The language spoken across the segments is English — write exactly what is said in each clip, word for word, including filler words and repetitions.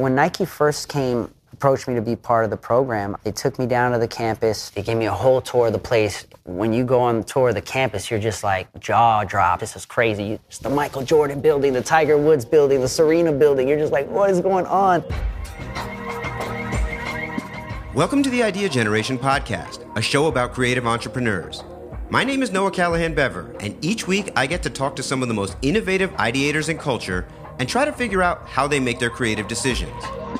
When Nike first came, approached me to be part of the program, they took me down to the campus. They gave me a whole tour of the place. When you go on the tour of the campus, you're just like, jaw drop. This is crazy. It's the Michael Jordan building, the Tiger Woods building, the Serena building. You're just like, what is going on? Welcome to the Idea Generation podcast, a show about creative entrepreneurs. My name is Noah Callahan Bever, and each week I get to talk to some of the most innovative ideators in culture and try to figure out how they make their creative decisions.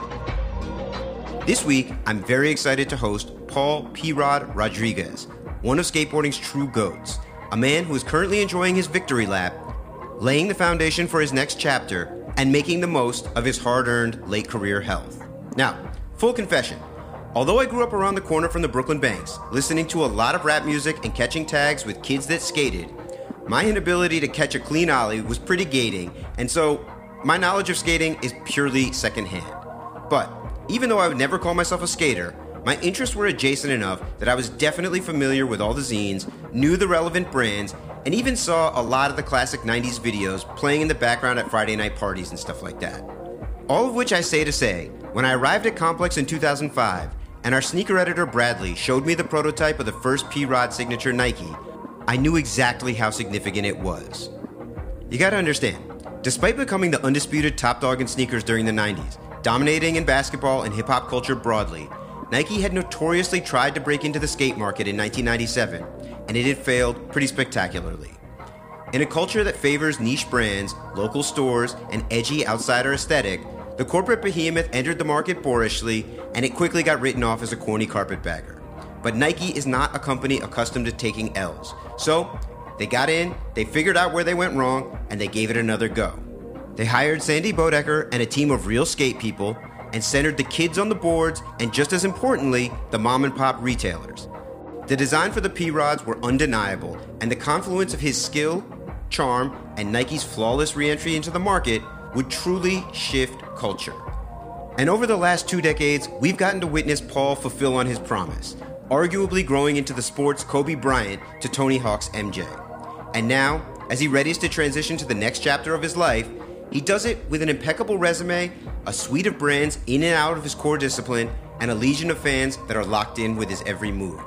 This week, I'm very excited to host Paul P-Rod Rodriguez, one of skateboarding's true GOATs, a man who is currently enjoying his victory lap, laying the foundation for his next chapter, and making the most of his hard-earned late career health. Now, full confession, although I grew up around the corner from the Brooklyn Banks, listening to a lot of rap music and catching tags with kids that skated, my inability to catch a clean ollie was pretty gating, and so my knowledge of skating is purely secondhand. But even though I would never call myself a skater, my interests were adjacent enough that I was definitely familiar with all the zines, knew the relevant brands, and even saw a lot of the classic nineties videos playing in the background at Friday night parties and stuff like that. All of which I say to say, when I arrived at Complex in two thousand five, and our sneaker editor Bradley showed me the prototype of the first P-Rod signature Nike, I knew exactly how significant it was. You gotta understand, despite becoming the undisputed top dog in sneakers during the nineties, dominating in basketball and hip-hop culture broadly, Nike had notoriously tried to break into the skate market in nineteen ninety-seven, and it had failed pretty spectacularly. In a culture that favors niche brands, local stores, and edgy outsider aesthetic, the corporate behemoth entered the market boorishly, and it quickly got written off as a corny carpetbagger. But Nike is not a company accustomed to taking L's. So, they got in, they figured out where they went wrong, and they gave it another go. They hired Sandy Bodecker and a team of real skate people, and centered the kids on the boards, and just as importantly, the mom and pop retailers. The design for the P-Rods were undeniable, and the confluence of his skill, charm, and Nike's flawless re-entry into the market would truly shift culture. And over the last two decades, we've gotten to witness Paul fulfill on his promise, arguably growing into the sport's Kobe Bryant to Tony Hawk's M J. And now, as he readies to transition to the next chapter of his life, he does it with an impeccable resume, a suite of brands in and out of his core discipline, and a legion of fans that are locked in with his every move.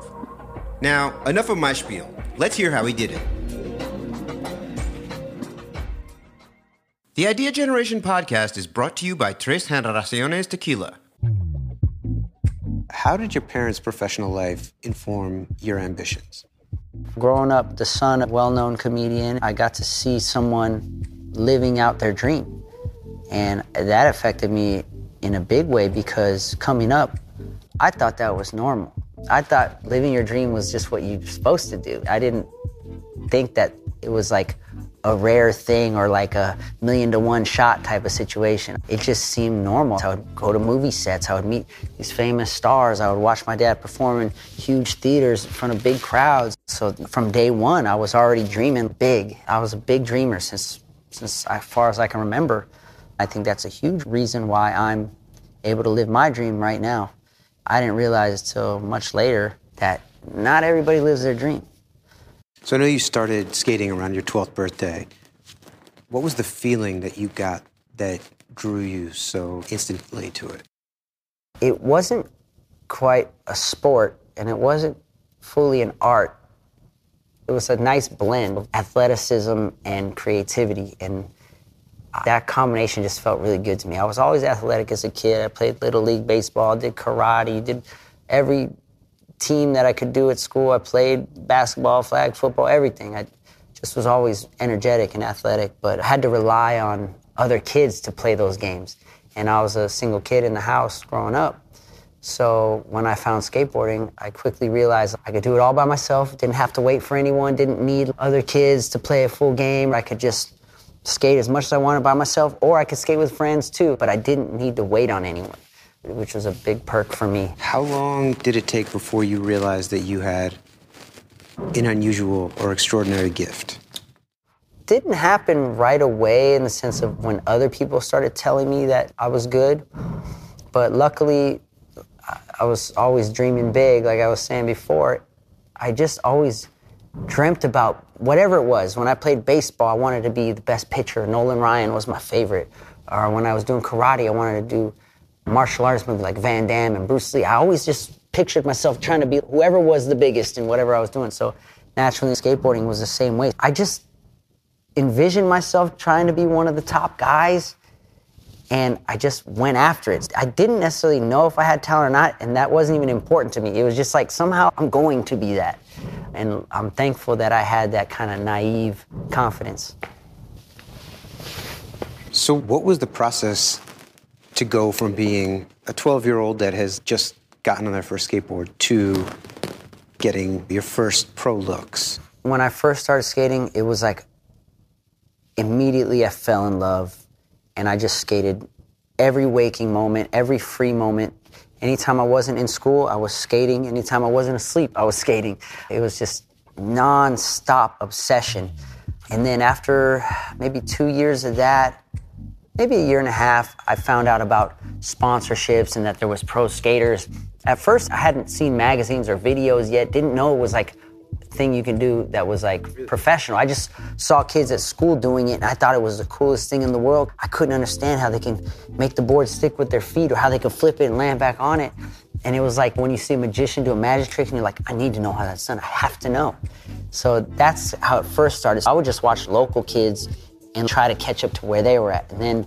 Now, enough of my spiel. Let's hear how he did it. The Idea Generation podcast is brought to you by Tres Generaciones Tequila. How did your parents' professional life inform your ambitions? Growing up the son of a well-known comedian, I got to see someone living out their dream. And that affected me in a big way because coming up, I thought that was normal. I thought living your dream was just what you're supposed to do. I didn't think that it was like a rare thing or like a million to one shot type of situation. It just seemed normal. I would go to movie sets, I would meet these famous stars, I would watch my dad perform in huge theaters in front of big crowds. So from day one, I was already dreaming big. I was a big dreamer since, since as far as I can remember. I think that's a huge reason why I'm able to live my dream right now. I didn't realize till much later that not everybody lives their dream. So I know you started skating around your twelfth birthday. What was the feeling that you got that drew you so instantly to it? It wasn't quite a sport, and it wasn't fully an art. It was a nice blend of athleticism and creativity, and that combination just felt really good to me. I was always athletic as a kid. I played Little League baseball, did karate, did every team that I could do at school. I played basketball, flag football, everything. I just was always energetic and athletic, but I had to rely on other kids to play those games. And I was a single kid in the house growing up. So when I found skateboarding, I quickly realized I could do it all by myself, didn't have to wait for anyone, didn't need other kids to play a full game. I could just skate as much as I wanted by myself, or I could skate with friends too, but I didn't need to wait on anyone, which was a big perk for me. How long did it take before you realized that you had an unusual or extraordinary gift? Didn't happen right away in the sense of when other people started telling me that I was good, but luckily I was always dreaming big, like I was saying before. I just always dreamt about whatever it was. When I played baseball, I wanted to be the best pitcher. Nolan Ryan was my favorite. Or when I was doing karate, I wanted to do martial arts movie like Van Damme and Bruce Lee. I always just pictured myself trying to be whoever was the biggest in whatever I was doing. So naturally, skateboarding was the same way. I just envisioned myself trying to be one of the top guys, and I just went after it. I didn't necessarily know if I had talent or not, and that wasn't even important to me. It was just like, somehow I'm going to be that. And I'm thankful that I had that kind of naive confidence. So what was the process to go from being a twelve-year-old that has just gotten on their first skateboard to getting your first pro looks? When I first started skating, it was like immediately I fell in love, and I just skated every waking moment, every free moment. Anytime I wasn't in school, I was skating. Anytime I wasn't asleep, I was skating. It was just non-stop obsession. And then after maybe two years of that, maybe a year and a half, I found out about sponsorships and that there was pro skaters. At first, I hadn't seen magazines or videos yet, didn't know it was like a thing you can do that was like professional. I just saw kids at school doing it, and I thought it was the coolest thing in the world. I couldn't understand how they can make the board stick with their feet or how they can flip it and land back on it. And it was like when you see a magician do a magic trick and you're like, I need to know how that's done. I have to know. So that's how it first started. I would just watch local kids and try to catch up to where they were at. And then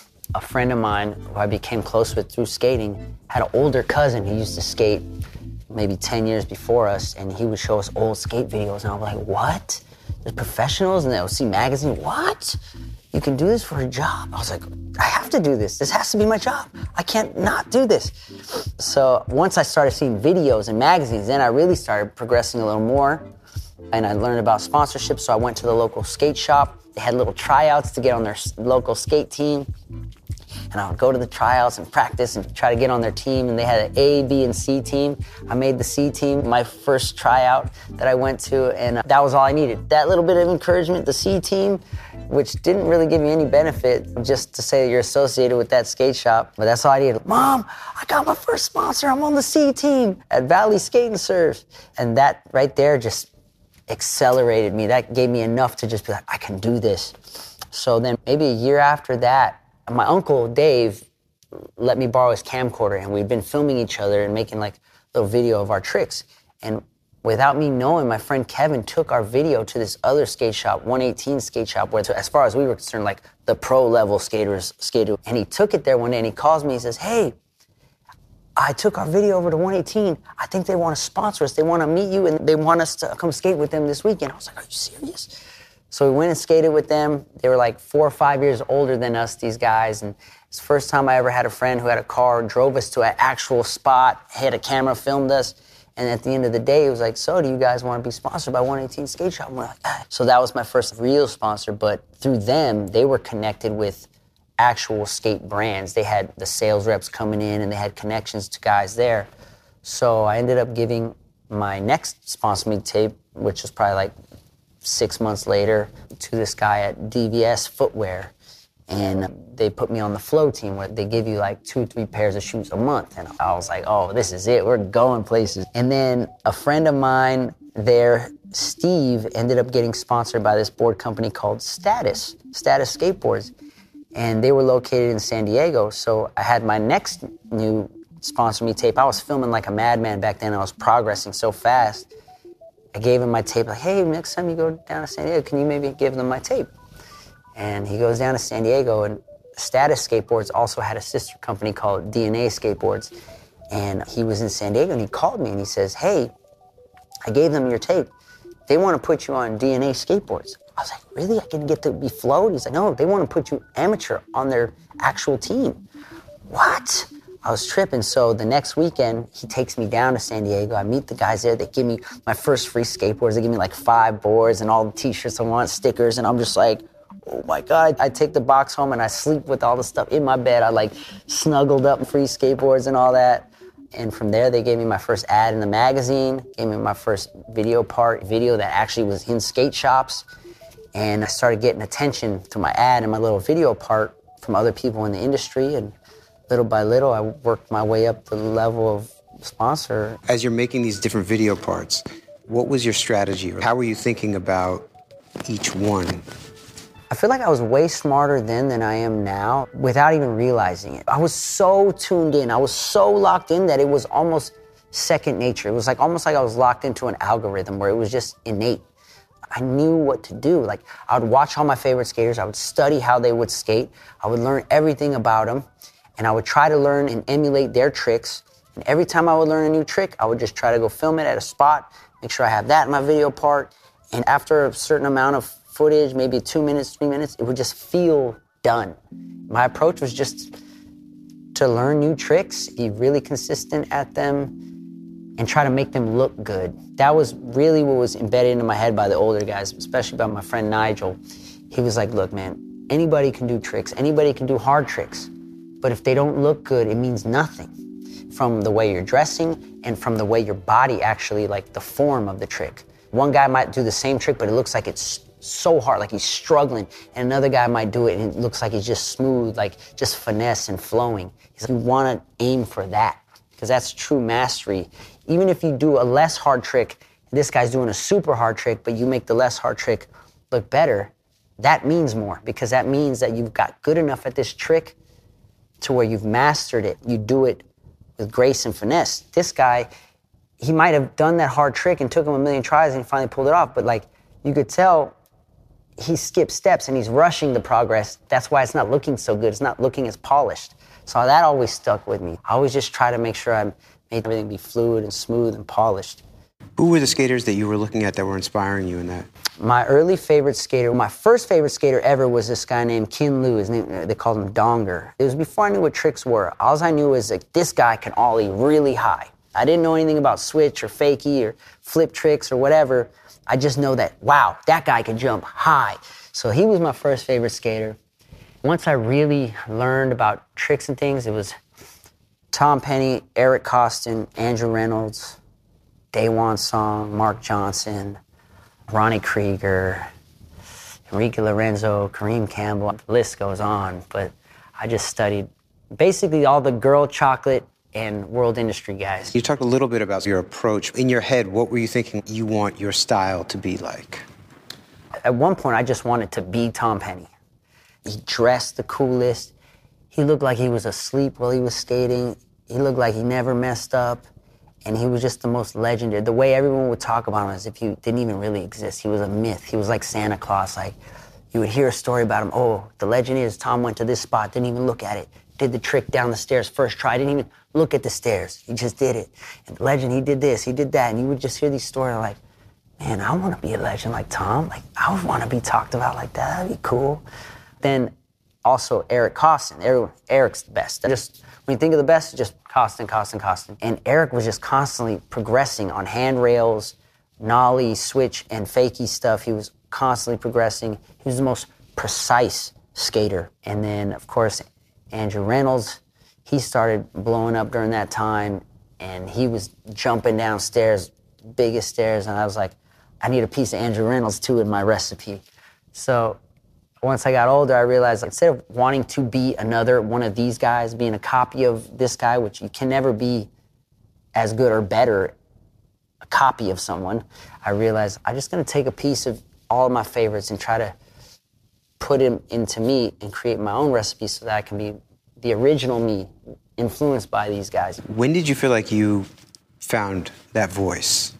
a friend of mine who I became close with through skating had an older cousin who used to skate maybe ten years before us, and he would show us old skate videos, and I was like, what? There's professionals, and they'll see magazines. What? You can do this for a job? I was like, I have to do this. This has to be my job. I can't not do this. So once I started seeing videos and magazines, then I really started progressing a little more, and I learned about sponsorships, so I went to the local skate shop. They had little tryouts to get on their local skate team. And I would go to the tryouts and practice and try to get on their team. And they had an A, B, and C team. I made the C team my first tryout that I went to, and that was all I needed. That little bit of encouragement, the C team, which didn't really give me any benefit, just to say that you're associated with that skate shop. But that's all I needed. Mom, I got my first sponsor. I'm on the C team at Valley Skate and Surf. And that right there just accelerated me. That gave me enough to just be like, I can do this. So then maybe a year after that, my uncle, Dave, let me borrow his camcorder, and we'd been filming each other and making like a little video of our tricks. And without me knowing, my friend Kevin took our video to this other skate shop, one eighteen skate shop, where as far as we were concerned, like the pro level skaters skated. And he took it there one day and he calls me, he says, hey, I took our video over to one eighteen. I think they want to sponsor us. They want to meet you and they want us to come skate with them this weekend. I was like, are you serious? So we went and skated with them. They were like four or five years older than us, these guys. And it's the first time I ever had a friend who had a car, drove us to an actual spot, had a camera, filmed us. And at the end of the day, it was like, so do you guys want to be sponsored by one eighteen Skate Shop? And we're like, ah. So that was my first real sponsor. But through them, they were connected with actual skate brands. They had the sales reps coming in and they had connections to guys there. So I ended up giving my next sponsor me tape, which was probably like six months later, to this guy at D V S Footwear. And they put me on the flow team where they give you like two, three pairs of shoes a month. And I was like, oh, this is it. We're going places. And then a friend of mine there, Steve, ended up getting sponsored by this board company called Status, Status Skateboards. And they were located in San Diego. So I had my next new sponsor me tape. I was filming like a madman back then. I was progressing so fast. I gave him my tape, like, hey, next time you go down to San Diego, can you maybe give them my tape? And he goes down to San Diego, and Status Skateboards also had a sister company called D N A Skateboards. And he was in San Diego, and he called me, and he says, hey, I gave them your tape. They want to put you on D N A Skateboards. I was like, really? I can get to be flowed? He's like, no, they want to put you amateur on their actual team. What? I was tripping. So the next weekend, he takes me down to San Diego. I meet the guys there. They give me my first free skateboards. They give me like five boards and all the t-shirts I want, stickers. And I'm just like, oh my God. I take the box home and I sleep with all the stuff in my bed. I like snuggled up free skateboards and all that. And from there, they gave me my first ad in the magazine, gave me my first video part, video that actually was in skate shops. And I started getting attention through my ad and my little video part from other people in the industry. And little by little, I worked my way up the level of sponsor. As you're making these different video parts, what was your strategy? How were you thinking about each one? I feel like I was way smarter then than I am now without even realizing it. I was so tuned in. I was so locked in that it was almost second nature. It was like almost like I was locked into an algorithm where it was just innate. I knew what to do. Like, I would watch all my favorite skaters. I would study how they would skate. I would learn everything about them. And I would try to learn and emulate their tricks. And every time I would learn a new trick, I would just try to go film it at a spot, make sure I have that in my video part. And after a certain amount of footage, maybe two minutes, three minutes, it would just feel done. My approach was just to learn new tricks, be really consistent at them, and try to make them look good. That was really what was embedded into my head by the older guys, especially by my friend Nigel. He was like, look, man, anybody can do tricks, anybody can do hard tricks, but if they don't look good, it means nothing. From the way you're dressing and from the way your body actually, like the form of the trick. One guy might do the same trick, but it looks like it's so hard, like he's struggling, and another guy might do it and it looks like he's just smooth, like just finesse and flowing. He's like, you wanna aim for that, because that's true mastery. Even if you do a less hard trick, this guy's doing a super hard trick, but you make the less hard trick look better, that means more, because that means that you've got good enough at this trick to where you've mastered it. You do it with grace and finesse. This guy, he might have done that hard trick and took him a million tries and he finally pulled it off, but like, you could tell he skipped steps and he's rushing the progress. That's why it's not looking so good. It's not looking as polished. So that always stuck with me. I always just try to make sure I made everything be fluid and smooth and polished. Who were the skaters that you were looking at that were inspiring you in that? My early favorite skater, my first favorite skater ever was this guy named Kin Liu. His name, they called him Donger. It was before I knew what tricks were. All I knew was like, this guy can ollie really high. I didn't know anything about switch or fakie or flip tricks or whatever. I just know that, wow, that guy can jump high. So he was my first favorite skater. Once I really learned about tricks and things, it was Tom Penny, Eric Costin, Andrew Reynolds, Daewon Song, Mark Johnson, Ronnie Krieger, Enrique Lorenzo, Kareem Campbell. The list goes on, but I just studied basically all the girl chocolate and world industry guys. You talked a little bit about your approach. In your head, what were you thinking you want your style to be like? At one point, I just wanted to be Tom Penny. He dressed the coolest. He looked like he was asleep while he was skating. He looked like he never messed up. And he was just the most legendary. The way everyone would talk about him as if he didn't even really exist. He was a myth. He was like Santa Claus. Like, you would hear a story about him. Oh, the legend is Tom went to this spot, didn't even look at it. Did the trick down the stairs first try, didn't even look at the stairs. He just did it. And the legend, he did this, he did that. And you would just hear these stories like, man, I want to be a legend like Tom. Like, I would want to be talked about like that. That'd be cool. Then also Eric Costin. Everyone, Eric's the best. Just when you think of the best, just Costin, Costin, Costin. And Eric was just constantly progressing on handrails, nollie, switch, and fakie stuff. He was constantly progressing. He was the most precise skater. And then, of course, Andrew Reynolds, he started blowing up during that time, and he was jumping downstairs, biggest stairs, and I was like, I need a piece of Andrew Reynolds too in my recipe. So once I got older, I realized, like, instead of wanting to be another one of these guys, being a copy of this guy, which you can never be as good or better, a copy of someone, I realized I'm just gonna take a piece of all of my favorites and try to put him into me and create my own recipe so that I can be the original me, influenced by these guys. When did you feel like you found that voice?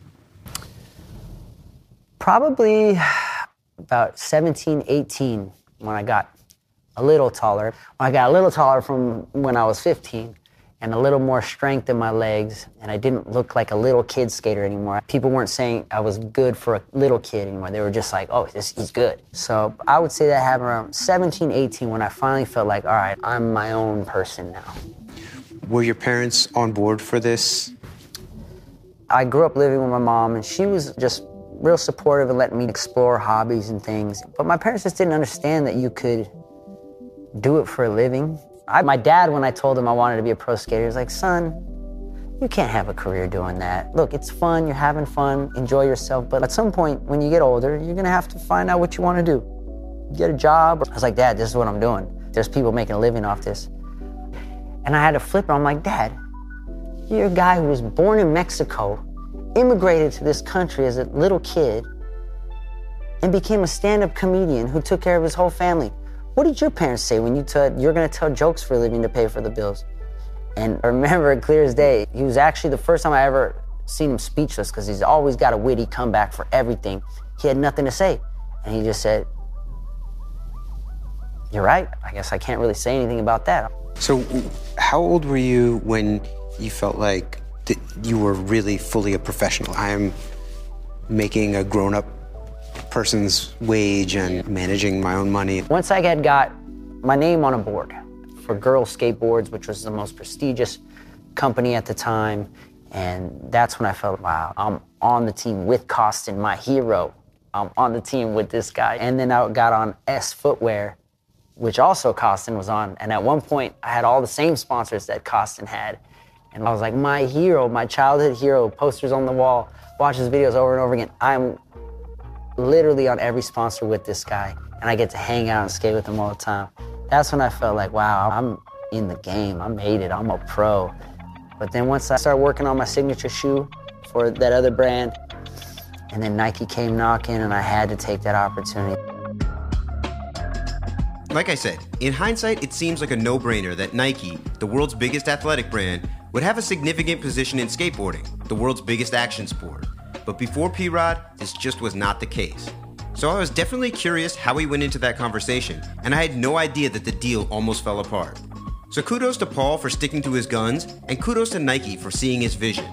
Probably about seventeen, eighteen, when I got a little taller. When I got a little taller from when I was fifteen, and a little more strength in my legs, and I didn't look like a little kid skater anymore. People weren't saying I was good for a little kid anymore. They were just like, oh, this, he's good. So I would say that happened around seventeen, eighteen, when I finally felt like, all right, I'm my own person now. Were your parents on board for this? I grew up living with my mom, and she was just real supportive and letting me explore hobbies and things. But my parents just didn't understand that you could do it for a living. I, my dad, when I told him I wanted to be a pro skater, he was like, son, you can't have a career doing that. Look, it's fun, you're having fun, enjoy yourself, but at some point, when you get older, you're gonna have to find out what you wanna do. Get a job. I was like, Dad, this is what I'm doing. There's people making a living off this. And I had to flip it. I'm like, Dad, you're a guy who was born in Mexico, immigrated to this country as a little kid, and became a stand-up comedian who took care of his whole family. What did your parents say when you said you're gonna tell jokes for a living to pay for the bills? And I remember it clear as day. He was actually the first time I ever seen him speechless, because he's always got a witty comeback for everything. He had nothing to say. And he just said, "You're right. I guess I can't really say anything about that." So how old were you when you felt like that you were really fully a professional? I'm making a grown-up person's wage and managing my own money. Once I had got my name on a board for Girls Skateboards, which was the most prestigious company at the time, and that's when I felt, wow, I'm on the team with Koston, my hero. I'm on the team with this guy. And then I got on S Footwear, which also Koston was on. And at one point, I had all the same sponsors that Koston had. And I was like, my hero, my childhood hero, posters on the wall, watch his videos over and over again. I'm literally on every sponsor with this guy, and I get to hang out and skate with him all the time. That's when I felt like, wow, I'm in the game. I made it. I'm a pro. But then once I started working on my signature shoe for that other brand, and then Nike came knocking, and I had to take that opportunity. Like I said, in hindsight, it seems like a no-brainer that Nike, the world's biggest athletic brand, would have a significant position in skateboarding, the world's biggest action sport. But before P-Rod, this just was not the case. So I was definitely curious how he went into that conversation, and I had no idea that the deal almost fell apart. So kudos to Paul for sticking to his guns, and kudos to Nike for seeing his vision.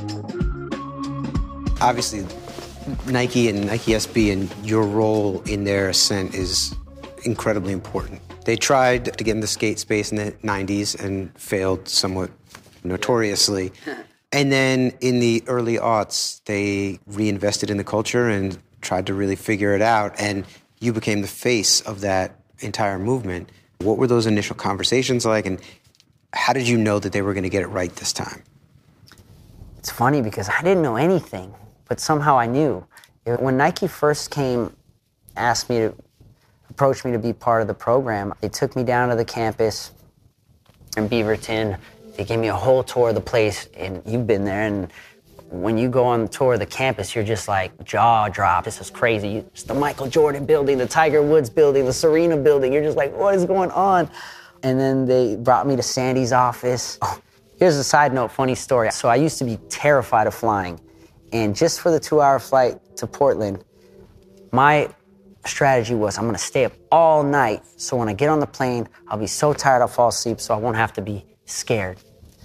Obviously, Nike and Nike S B and your role in their ascent is incredibly important. They tried to get in the skate space in the nineties and failed somewhat notoriously. And then in the early aughts, they reinvested in the culture and tried to really figure it out. And you became the face of that entire movement. What were those initial conversations like, and how did you know that they were going to get it right this time? It's funny because I didn't know anything, but somehow I knew. When Nike first came, asked me to, approached me to be part of the program, they took me down to the campus in Beaverton. They gave me a whole tour of the place, and you've been there, and when you go on the tour of the campus, you're just like, jaw drop, this is crazy. It's the Michael Jordan building, the Tiger Woods building, the Serena building. You're just like, what is going on? And then they brought me to Sandy's office. Oh, here's a side note, funny story. So I used to be terrified of flying, and just for the two-hour flight to Portland, my strategy was I'm gonna stay up all night, so when I get on the plane, I'll be so tired I'll fall asleep, so I won't have to be scared.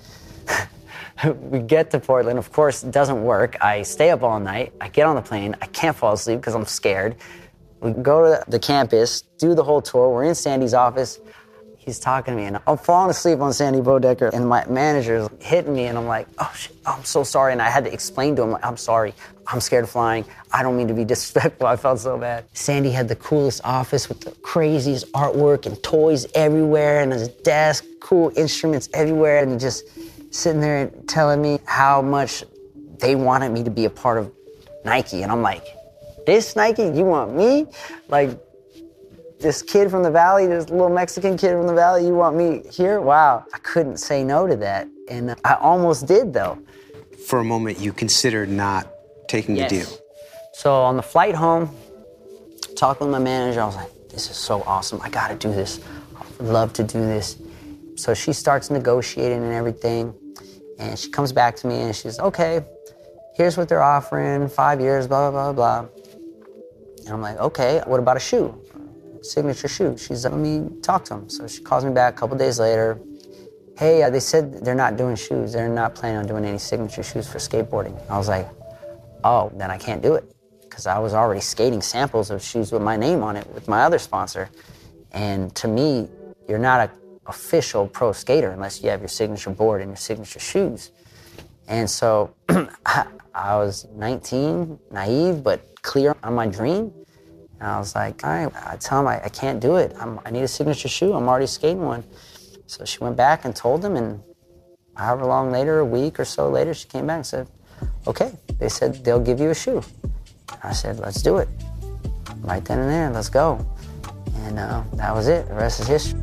We get to Portland, of course, it doesn't work. I stay up all night, I get on the plane, I can't fall asleep because I'm scared. We go to the campus, do the whole tour, we're in Sandy's office. He's talking to me, and I'm falling asleep on Sandy Bodecker, and my manager's hitting me, and I'm like, oh shit, I'm so sorry. And I had to explain to him, like, I'm sorry, I'm scared of flying. I don't mean to be disrespectful, I felt so bad. Sandy had the coolest office with the craziest artwork and toys everywhere, and his desk, cool instruments everywhere, and just sitting there and telling me how much they wanted me to be a part of Nike. And I'm like, this Nike, you want me? Like, this kid from the Valley, this little Mexican kid from the Valley, you want me here? Wow. I couldn't say no to that. And I almost did, though. For a moment, you considered not taking Yes. the deal. So on the flight home, talking with my manager, I was like, this is so awesome. I gotta do this. I'd love to do this. So she starts negotiating and everything. And she comes back to me and she's, okay, here's what they're offering, five years, blah, blah, blah, blah. And I'm like, okay, what about a shoe? Signature shoe. She's like, let me talk to him. So she calls me back a couple days later. Hey, uh, they said they're not doing shoes. They're not planning on doing any signature shoes for skateboarding. I was like, oh, then I can't do it. Because I was already skating samples of shoes with my name on it with my other sponsor. And to me, you're not an official pro skater unless you have your signature board and your signature shoes. And so I, I was nineteen, naive, but clear on my dream. And I was like, all right, I tell him I, I can't do it. I'm, I need a signature shoe. I'm already skating one. So she went back and told him, and however long later, a week or so later, she came back and said, okay, they said they'll give you a shoe. And I said, let's do it. Right then and there, let's go. And uh, that was it. The rest is history.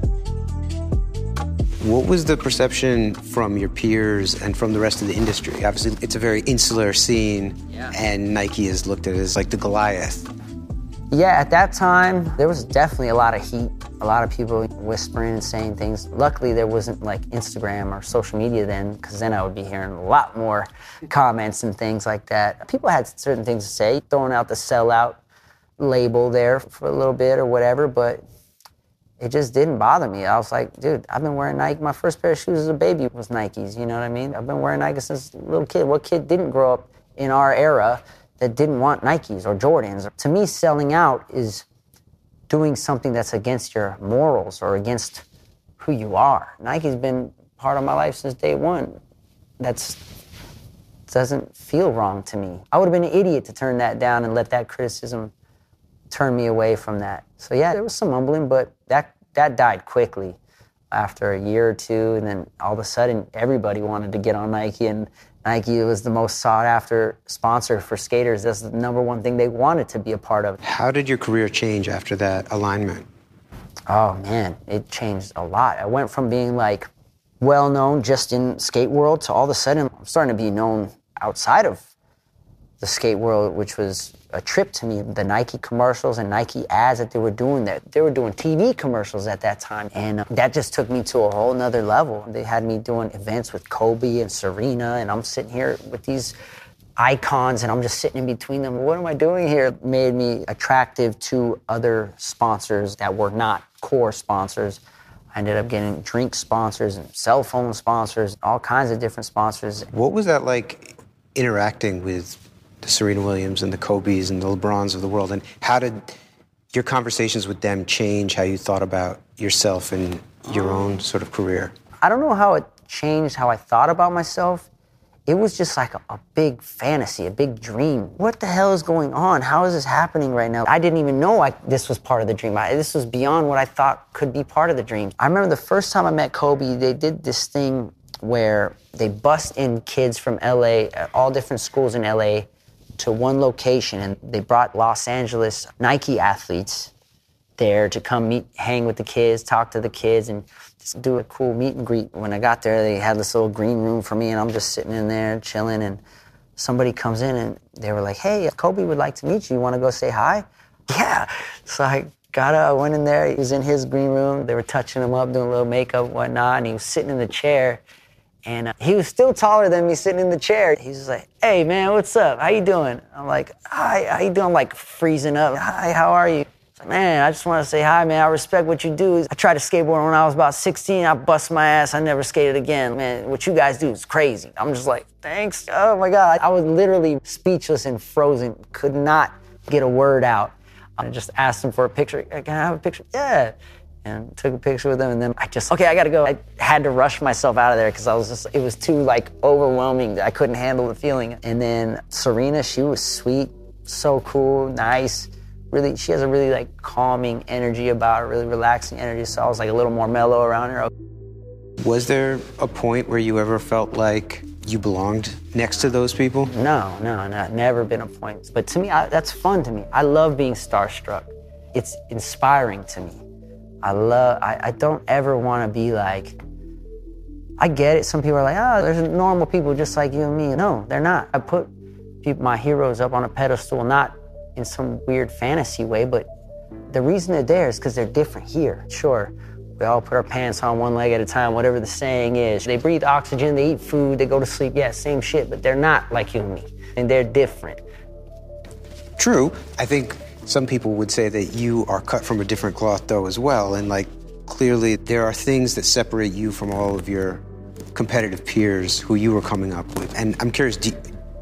What was the perception from your peers and from the rest of the industry? Obviously, it's a very insular scene, Yeah. and Nike is looked at as like the Goliath. Yeah, at that time, there was definitely a lot of heat, a lot of people whispering and saying things. Luckily, there wasn't like Instagram or social media then, because then I would be hearing a lot more comments and things like that. People had certain things to say, throwing out the sellout label there for a little bit or whatever, but it just didn't bother me. I was like, dude, I've been wearing Nike. My first pair of shoes as a baby was Nikes, you know what I mean? I've been wearing Nike since a little kid. What kid didn't grow up in our era that didn't want Nikes or Jordans? To me, selling out is doing something that's against your morals or against who you are. Nike's been part of my life since day one. That's doesn't feel wrong to me. I would have been an idiot to turn that down and let that criticism turn me away from that. So yeah, there was some mumbling, but that that died quickly after a year or two, and then all of a sudden everybody wanted to get on Nike, and Nike was the most sought-after sponsor for skaters. That's the number one thing they wanted to be a part of. How did your career change after that alignment? Oh, man, it changed a lot. I went from being, like, well-known just in skate world to all of a sudden I'm starting to be known outside of the skate world, which was a trip to me. The Nike commercials and Nike ads that they were doing, that they were doing T V commercials at that time. And uh, that just took me to a whole nother level. They had me doing events with Kobe and Serena, and I'm sitting here with these icons and I'm just sitting in between them. What am I doing here? It made me attractive to other sponsors that were not core sponsors. I ended up getting drink sponsors and cell phone sponsors, all kinds of different sponsors. What was that like interacting with the Serena Williams and the Kobes and the LeBrons of the world, and how did your conversations with them change how you thought about yourself and your own sort of career? I don't know how it changed how I thought about myself. It was just like a, a big fantasy, a big dream. What the hell is going on? How is this happening right now? I didn't even know I, this was part of the dream. I, this was beyond what I thought could be part of the dream. I remember the first time I met Kobe, they did this thing where they bust in kids from L A, all different schools in L A, to one location, and they brought Los Angeles Nike athletes there to come meet, hang with the kids, talk to the kids, and just do a cool meet and greet. When I got there, they had this little green room for me, and I'm just sitting in there chilling, and somebody comes in, and they were like, hey, Kobe would like to meet you. You want to go say hi? Yeah. So I got up, I went in there. He was in his green room. They were touching him up, doing a little makeup and whatnot, and he was sitting in the chair. And uh, he was still taller than me sitting in the chair. He's just like, hey, man, what's up? How you doing? I'm like, hi, how you doing? I'm like freezing up. Hi, how are you? He's like, man, I just want to say hi, man. I respect what you do. I tried to skateboard when I was about sixteen. I bust my ass. I never skated again. Man, what you guys do is crazy. I'm just like, thanks. Oh, my God. I was literally speechless and frozen. Could not get a word out. I just asked him for a picture. Can I have a picture? Yeah. And took a picture with him, and then I just, okay, I gotta go. I had to rush myself out of there because I was just, it was too like overwhelming. I couldn't handle the feeling. And then Serena, she was sweet, so cool, nice. Really, she has a really like calming energy about her, really relaxing energy. So I was like a little more mellow around her. Was there a point where you ever felt like you belonged next to those people? No, no, no, never been a point. But to me, I, that's fun to me. I love being starstruck. It's inspiring to me. I love, I, I don't ever want to be like, I get it. Some people are like, oh, there's normal people just like you and me. No, they're not. I put people, my heroes up on a pedestal, not in some weird fantasy way, but the reason they're there is because they're different here. Sure, we all put our pants on one leg at a time, whatever the saying is. They breathe oxygen, they eat food, they go to sleep. Yeah, same shit, but they're not like you and me, and they're different. True. I think some people would say that you are cut from a different cloth, though, as well. And, like, clearly there are things that separate you from all of your competitive peers who you were coming up with. And I'm curious, do you,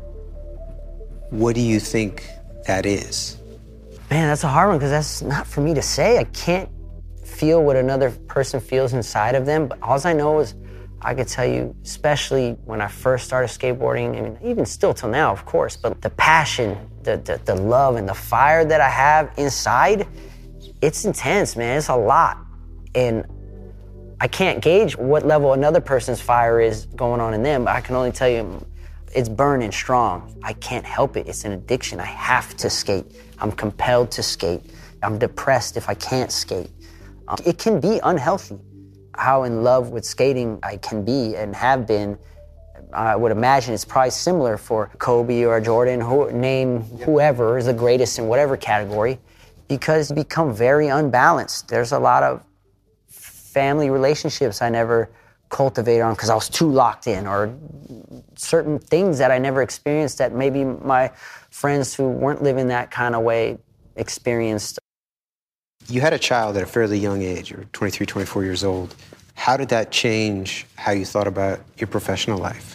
what do you think that is? Man, that's a hard one, because that's not for me to say. I can't feel what another person feels inside of them. But all I know is I could tell you, especially when I first started skateboarding, I mean, even still till now, of course, but the passion, the, the, the love and the fire that I have inside, it's intense, man. It's a lot. And I can't gauge what level another person's fire is going on in them, but I can only tell you it's burning strong. I can't help it. It's an addiction. I have to skate. I'm compelled to skate. I'm depressed if I can't skate. Um, it can be unhealthy. How in love with skating I can be and have been, I would imagine it's probably similar for Kobe or Jordan, who, name whoever is the greatest in whatever category. because you become very unbalanced. There's a lot of family relationships I never cultivated on because I was too locked in, or certain things that I never experienced that maybe my friends who weren't living that kind of way experienced. You had a child at a fairly young age. You were twenty-three, twenty-four years old. How did that change how you thought about your professional life?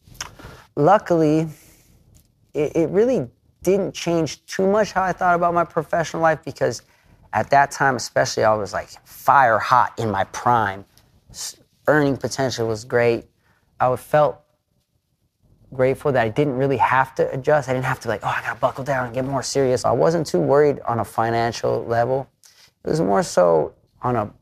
Luckily, it, it really didn't change too much how I thought about my professional life, because at that time especially, I was like fire hot in my prime. Earning potential was great. I felt grateful that I didn't really have to adjust. I didn't have to like, oh, I gotta buckle down and get more serious. I wasn't too worried on a financial level. It was more so on a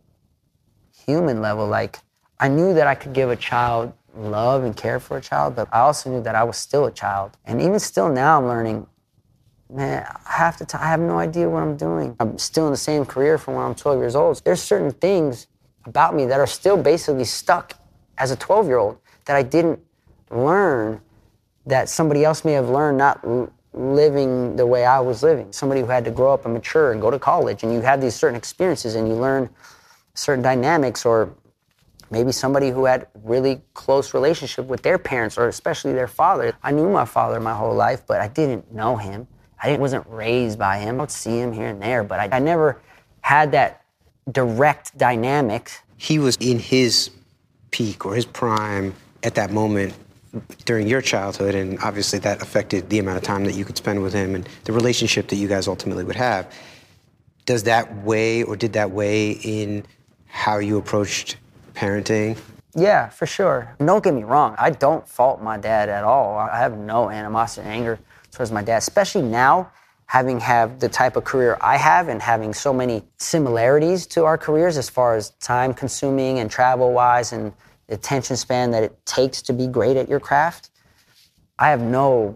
human level. Like, I knew that I could give a child love and care for a child, but I also knew that I was still a child. And even still now, I'm learning, man, I have to, t- I have no idea what I'm doing. I'm still in the same career from when I'm twelve years old. There's certain things about me that are still basically stuck as a twelve-year-old that I didn't learn, that somebody else may have learned not l- living the way I was living. Somebody who had to grow up and mature and go to college, and you have these certain experiences and you learn certain dynamics, or maybe somebody who had really close relationship with their parents, or especially their father. I knew my father my whole life, but I didn't know him. I didn't, wasn't raised by him. I would see him here and there, but I, I never had that direct dynamic. He was in his peak or his prime at that moment during your childhood, and obviously that affected the amount of time that you could spend with him and the relationship that you guys ultimately would have. Does that weigh, or did that weigh in how you approached parenting? Yeah, for sure. Don't get me wrong. I don't fault my dad at all. I have no animosity and anger towards my dad, especially now, having have the type of career I have and having so many similarities to our careers as far as time consuming and travel wise and the attention span that it takes to be great at your craft. I have no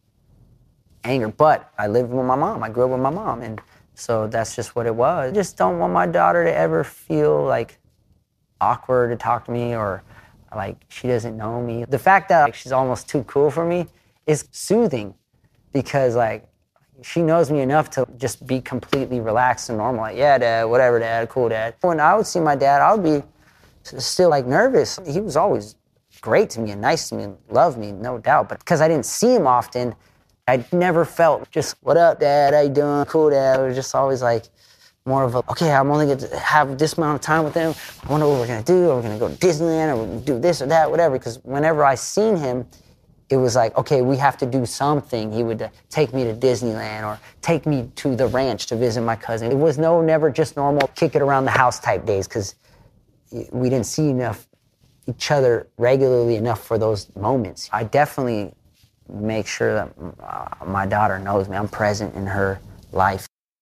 anger, but I lived with my mom. I grew up with my mom, and so that's just what it was. I just don't want my daughter to ever feel like awkward to talk to me, or like she doesn't know me. The fact that like, she's almost too cool for me is soothing, because like she knows me enough to just be completely relaxed and normal. Like, yeah, dad, whatever, dad, cool, dad. When I would see my dad, I would be still like nervous. He was always great to me and nice to me and loved me, no doubt. But because I didn't see him often, I never felt just, what up, dad, how you doing? Cool, dad. It was just always like more of a, okay, I'm only going to have this amount of time with him. I wonder what we're going to do. Are we going to go to Disneyland, or we're going to do this or that, whatever. Because whenever I seen him, it was like, okay, we have to do something. He would uh, take me to Disneyland or take me to the ranch to visit my cousin. It was no, never just normal kick it around the house type days, because we didn't see enough each other regularly enough for those moments. I definitely make sure that uh, my daughter knows me. I'm present in her life.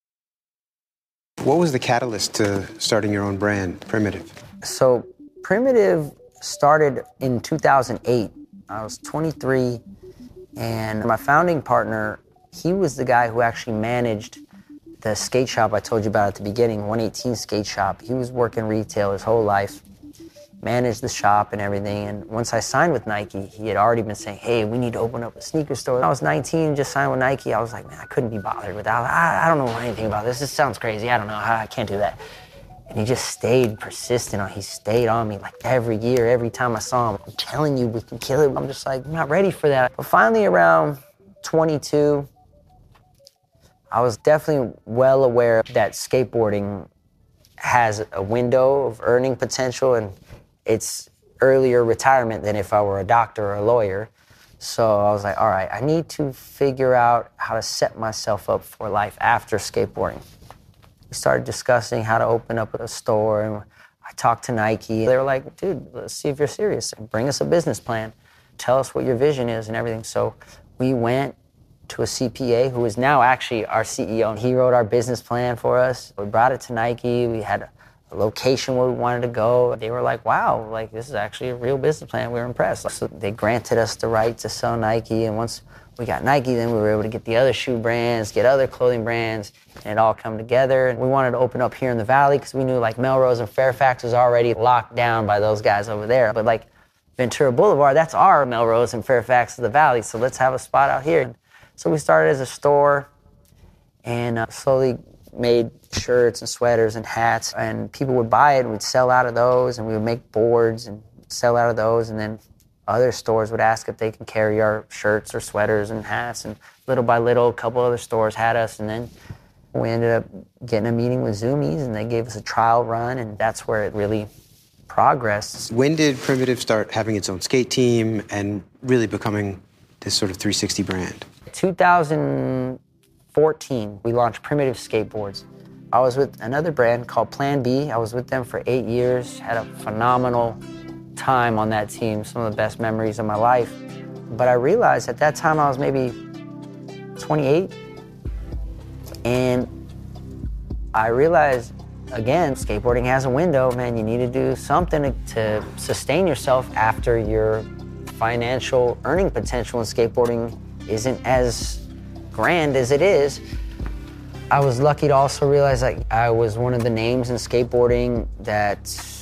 What was the catalyst to starting your own brand, Primitive? So Primitive started in two thousand eight. I was twenty-three, and my founding partner, he was the guy who actually managed the skate shop I told you about at the beginning, one eighteen Skate Shop. He was working retail his whole life, managed the shop and everything. And once I signed with Nike, he had already been saying, hey, we need to open up a sneaker store. When I was nineteen, just signed with Nike. I was like, man, I couldn't be bothered with that. I, I don't know anything about this. This sounds crazy. I don't know. I, I can't do that. And he just stayed persistent on, he stayed on me like every year, every time I saw him. I'm telling you, we can kill it. I'm just like, I'm not ready for that. But finally around twenty-two, I was definitely well aware that skateboarding has a window of earning potential, and it's earlier retirement than if I were a doctor or a lawyer. So I was like, all right, I need to figure out how to set myself up for life after skateboarding. We started discussing how to open up a store, and I talked to Nike. They were like, dude, let's see if you're serious. Bring us a business plan. Tell us what your vision is and everything. So we went to a C P A who is now actually our C E O. He wrote our business plan for us. We brought it to Nike. We had a location where we wanted to go. They were like, wow, like this is actually a real business plan. We were impressed. So they granted us the right to sell Nike, and once we got Nike, then we were able to get the other shoe brands, get other clothing brands, and it all come together. And we wanted to open up here in the Valley because we knew like Melrose and Fairfax was already locked down by those guys over there. But like Ventura Boulevard, that's our Melrose and Fairfax of the Valley, so let's have a spot out here. So we started as a store and uh, slowly made shirts and sweaters and hats, and people would buy it and we'd sell out of those, and we would make boards and sell out of those, and then other stores would ask if they can carry our shirts or sweaters and hats, and little by little, a couple other stores had us, and then we ended up getting a meeting with Zumiez, and they gave us a trial run, and that's where it really progressed. When did Primitive start having its own skate team and really becoming this sort of three sixty brand? two thousand fourteen, we launched Primitive Skateboards. I was with another brand called Plan B. I was with them for eight years, had a phenomenal time on that team, some of the best memories of my life. But I realized at that time I was maybe twenty-eight, and I realized, again, skateboarding has a window, man. You need to do something to, to sustain yourself after your financial earning potential in skateboarding isn't as grand as it is. I was lucky to also realize like I was one of the names in skateboarding that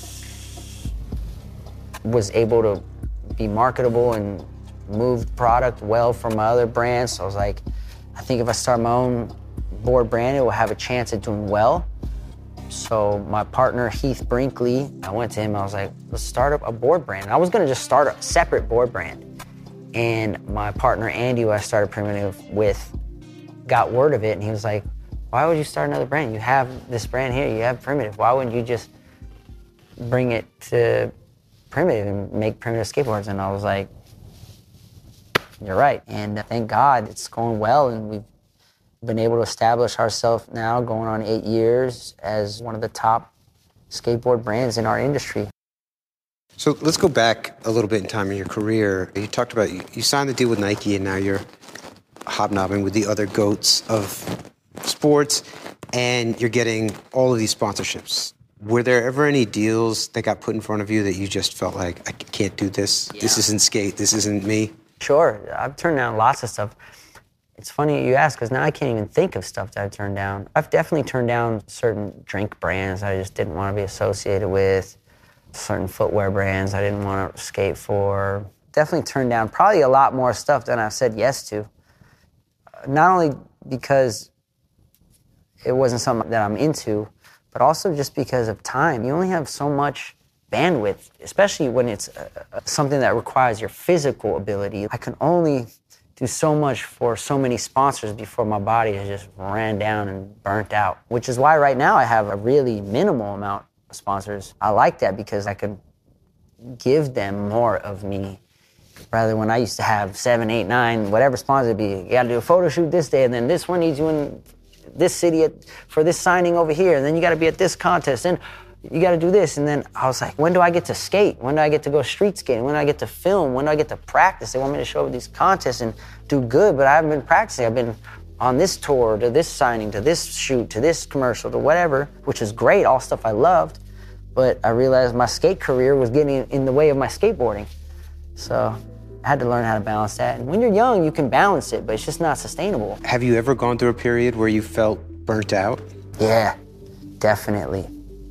was able to be marketable and move product well for my other brands. So I was like, I think if I start my own board brand, it will have a chance at doing well. So my partner, Heath Brinkley, I went to him, I was like, let's start up a board brand. And I was gonna just start a separate board brand. And my partner, Andy, who I started Primitive with, got word of it, and he was like, why would you start another brand? You have this brand here, you have Primitive. Why wouldn't you just bring it to Primitive and make Primitive skateboards? And I was like, you're right. And thank God it's going well, and we've been able to establish ourselves now going on eight years as one of the top skateboard brands in our industry. So let's go back a little bit in time in your career. You talked about, you, you signed the deal with Nike, and now you're hobnobbing with the other GOATs of sports, and you're getting all of these sponsorships. Were there ever any deals that got put in front of you that you just felt like, I can't do this, yeah. This isn't skate, this isn't me? Sure, I've turned down lots of stuff. It's funny you ask, because now I can't even think of stuff that I've turned down. I've definitely turned down certain drink brands I just didn't want to be associated with, certain footwear brands I didn't want to skate for. Definitely turned down probably a lot more stuff than I've said yes to. Not only because it wasn't something that I'm into, but also just because of time. You only have so much bandwidth, especially when it's uh, something that requires your physical ability. I can only do so much for so many sponsors before my body has just ran down and burnt out, which is why right now I have a really minimal amount of sponsors. I like that because I could give them more of me, rather than when I used to have seven, eight, nine, whatever sponsor it'd be. You gotta do a photo shoot this day, and then this one needs you in this city at, for this signing over here, and then you gotta be at this contest, and you gotta do this. And then I was like, when do I get to skate? When do I get to go street skating? When do I get to film? When do I get to practice? They want me to show up at these contests and do good, but I haven't been practicing. I've been on this tour, to this signing, to this shoot, to this commercial, to whatever, which is great, all stuff I loved. But I realized my skate career was getting in the way of my skateboarding. So I had to learn how to balance that. And when you're young, you can balance it, but it's just not sustainable. Have you ever gone through a period where you felt burnt out? Yeah, definitely.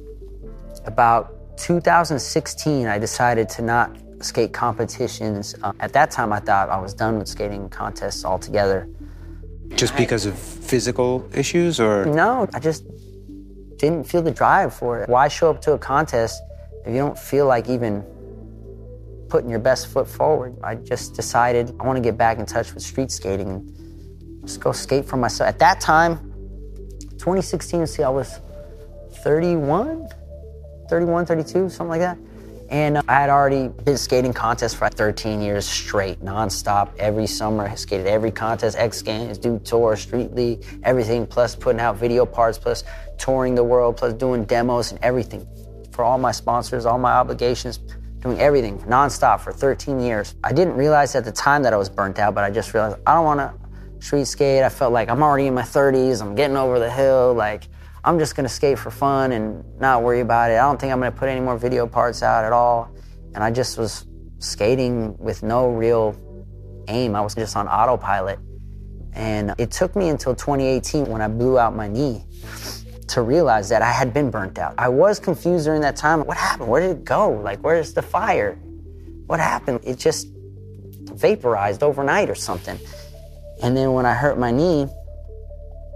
About two thousand sixteen, I decided to not skate competitions. Uh, at that time, I thought I was done with skating contests altogether. Just because of physical issues, or? No, I just didn't feel the drive for it. Why show up to a contest if you don't feel like even putting your best foot forward? I just decided I want to get back in touch with street skating and just go skate for myself. At that time, twenty sixteen, see, I was thirty-one, thirty-one, thirty-two, something like that. And uh, I had already been skating contests for thirteen years straight, nonstop, every summer. I skated every contest, X Games, Dude Tour, Street League, everything, plus putting out video parts, plus touring the world, plus doing demos and everything. For all my sponsors, all my obligations, doing everything nonstop for thirteen years. I didn't realize at the time that I was burnt out, but I just realized I don't want to street skate. I felt like I'm already in my thirties, I'm getting over the hill, like I'm just gonna skate for fun and not worry about it. I don't think I'm gonna put any more video parts out at all. And I just was skating with no real aim. I was just on autopilot. And it took me until twenty eighteen when I blew out my knee to realize that I had been burnt out. I was confused during that time. What happened? Where did it go? Like, where's the fire? What happened? It just vaporized overnight or something. And then when I hurt my knee,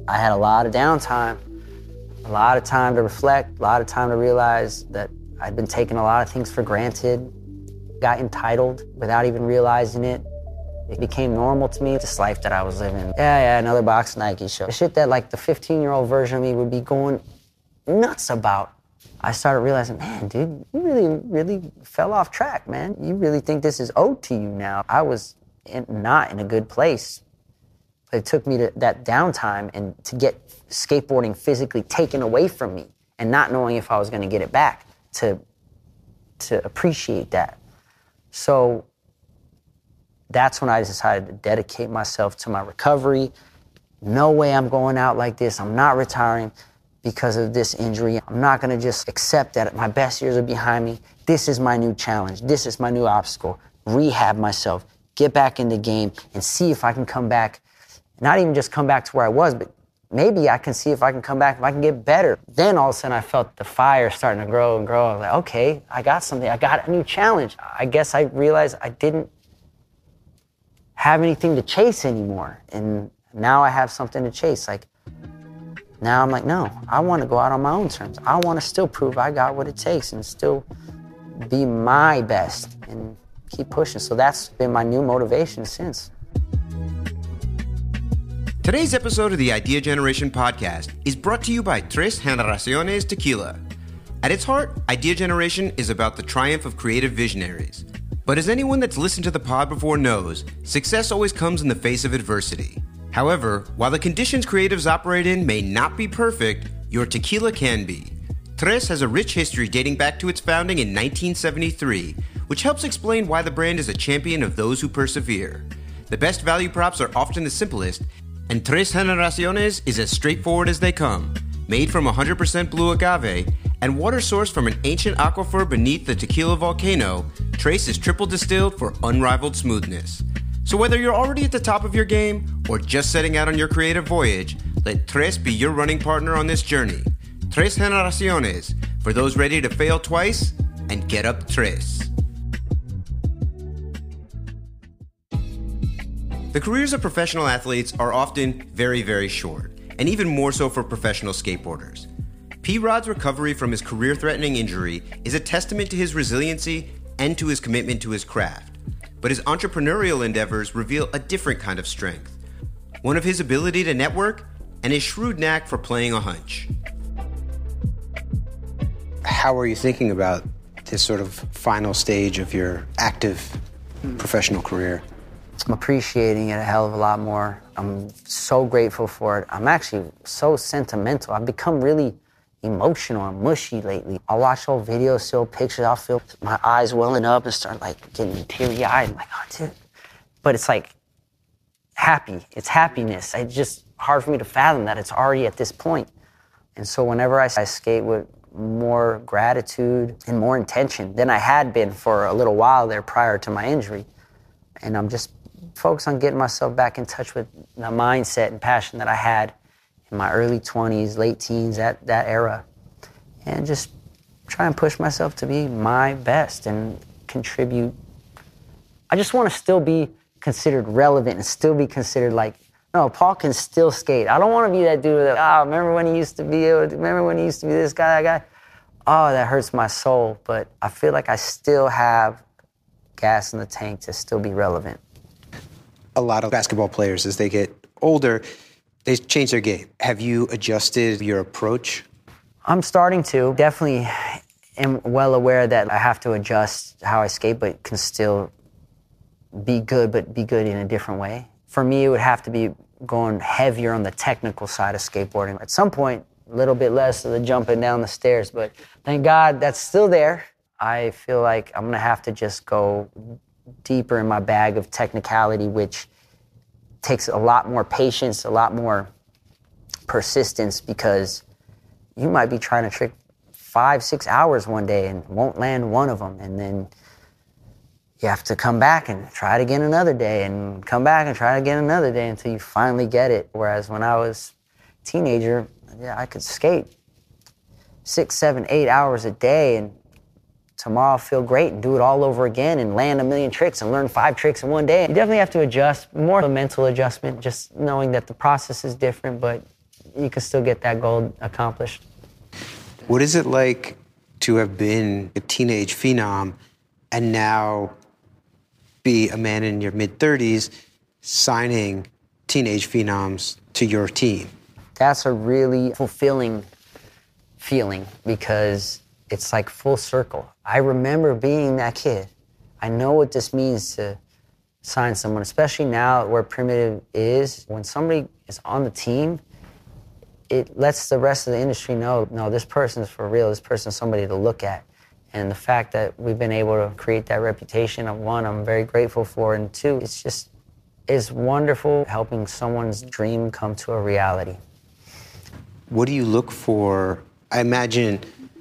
I had a lot of downtime, a lot of time to reflect, a lot of time to realize that I'd been taking a lot of things for granted, got entitled without even realizing it. It became normal to me, this life that I was living. Yeah, yeah, another box Nike show. The shit that like the fifteen-year-old version of me would be going nuts about. I started realizing, man, dude, you really, really fell off track, man. You really think this is owed to you now. I was in, not in a good place. But it took me to that downtime and to get skateboarding physically taken away from me and not knowing if I was gonna get it back to, to appreciate that. So that's when I decided to dedicate myself to my recovery. No way I'm going out like this. I'm not retiring because of this injury. I'm not gonna just accept that my best years are behind me. This is my new challenge. This is my new obstacle. Rehab myself, get back in the game and see if I can come back, not even just come back to where I was, but maybe I can see if I can come back, if I can get better. Then all of a sudden I felt the fire starting to grow and grow. I was like, okay, I got something. I got a new challenge. I guess I realized I didn't have anything to chase anymore. And now I have something to chase. Like, now I'm like, no, I want to go out on my own terms. I want to still prove I got what it takes and still be my best and keep pushing. So that's been my new motivation since. Today's episode of the Idea Generation podcast is brought to you by Tres Generaciones Tequila. At its heart, Idea Generation is about the triumph of creative visionaries. But as anyone that's listened to the pod before knows, success always comes in the face of adversity. However, while the conditions creatives operate in may not be perfect, your tequila can be. Tres has a rich history dating back to its founding in nineteen seventy-three, which helps explain why the brand is a champion of those who persevere. The best value props are often the simplest, and Tres Generaciones is as straightforward as they come. Made from one hundred percent blue agave and water sourced from an ancient aquifer beneath the tequila volcano, Tres is triple distilled for unrivaled smoothness. So whether you're already at the top of your game or just setting out on your creative voyage, let Tres be your running partner on this journey. Tres Generaciones, for those ready to fail twice and get up tres. The careers of professional athletes are often very, very short, and even more so for professional skateboarders. P-Rod's recovery from his career-threatening injury is a testament to his resiliency and to his commitment to his craft. But his entrepreneurial endeavors reveal a different kind of strength, one of his ability to network and his shrewd knack for playing a hunch. How are you thinking about this sort of final stage of your active professional career? I'm appreciating it a hell of a lot more. I'm so grateful for it. I'm actually so sentimental. I've become really emotional and mushy lately. I'll watch old videos, see old pictures, I'll feel my eyes welling up and start like getting teary-eyed. I'm like, oh, dude. But it's like happy. It's happiness. It's just hard for me to fathom that it's already at this point. And so whenever I, I skate with more gratitude and more intention than I had been for a little while there prior to my injury, and I'm just focused on getting myself back in touch with the mindset and passion that I had in my early twenties, late teens, that, that era. And just try and push myself to be my best and contribute. I just want to still be considered relevant and still be considered like, no, Paul can still skate. I don't want to be that dude that, oh, remember when he used to be, remember when he used to be this guy, that guy? Oh, that hurts my soul. But I feel like I still have gas in the tank to still be relevant. A lot of basketball players, as they get older, they change their game. Have you adjusted your approach? I'm starting to. Definitely am well aware that I have to adjust how I skate, but can still be good, but be good in a different way. For me, it would have to be going heavier on the technical side of skateboarding. At some point, a little bit less of the jumping down the stairs, but thank God that's still there. I feel like I'm gonna have to just go deeper in my bag of technicality, which takes a lot more patience, a lot more persistence, because you might be trying to trick five, six hours one day and won't land one of them. And then you have to come back and try it again another day and come back and try it again another day until you finally get it. Whereas when I was a teenager, yeah, I could skate six, seven, eight hours a day and tomorrow I'll feel great and do it all over again and land a million tricks and learn five tricks in one day. You definitely have to adjust, more of a mental adjustment, just knowing that the process is different, but you can still get that goal accomplished. What is it like to have been a teenage phenom and now be a man in your mid-thirties signing teenage phenoms to your team? That's a really fulfilling feeling because it's like full circle. I remember being that kid. I know what this means to sign someone, especially now where Primitive is. When somebody is on the team, it lets the rest of the industry know, no, this person's for real, this person's somebody to look at. And the fact that we've been able to create that reputation of one, I'm very grateful for, and two, it's just, it's wonderful helping someone's dream come to a reality. What do you look for? I imagine,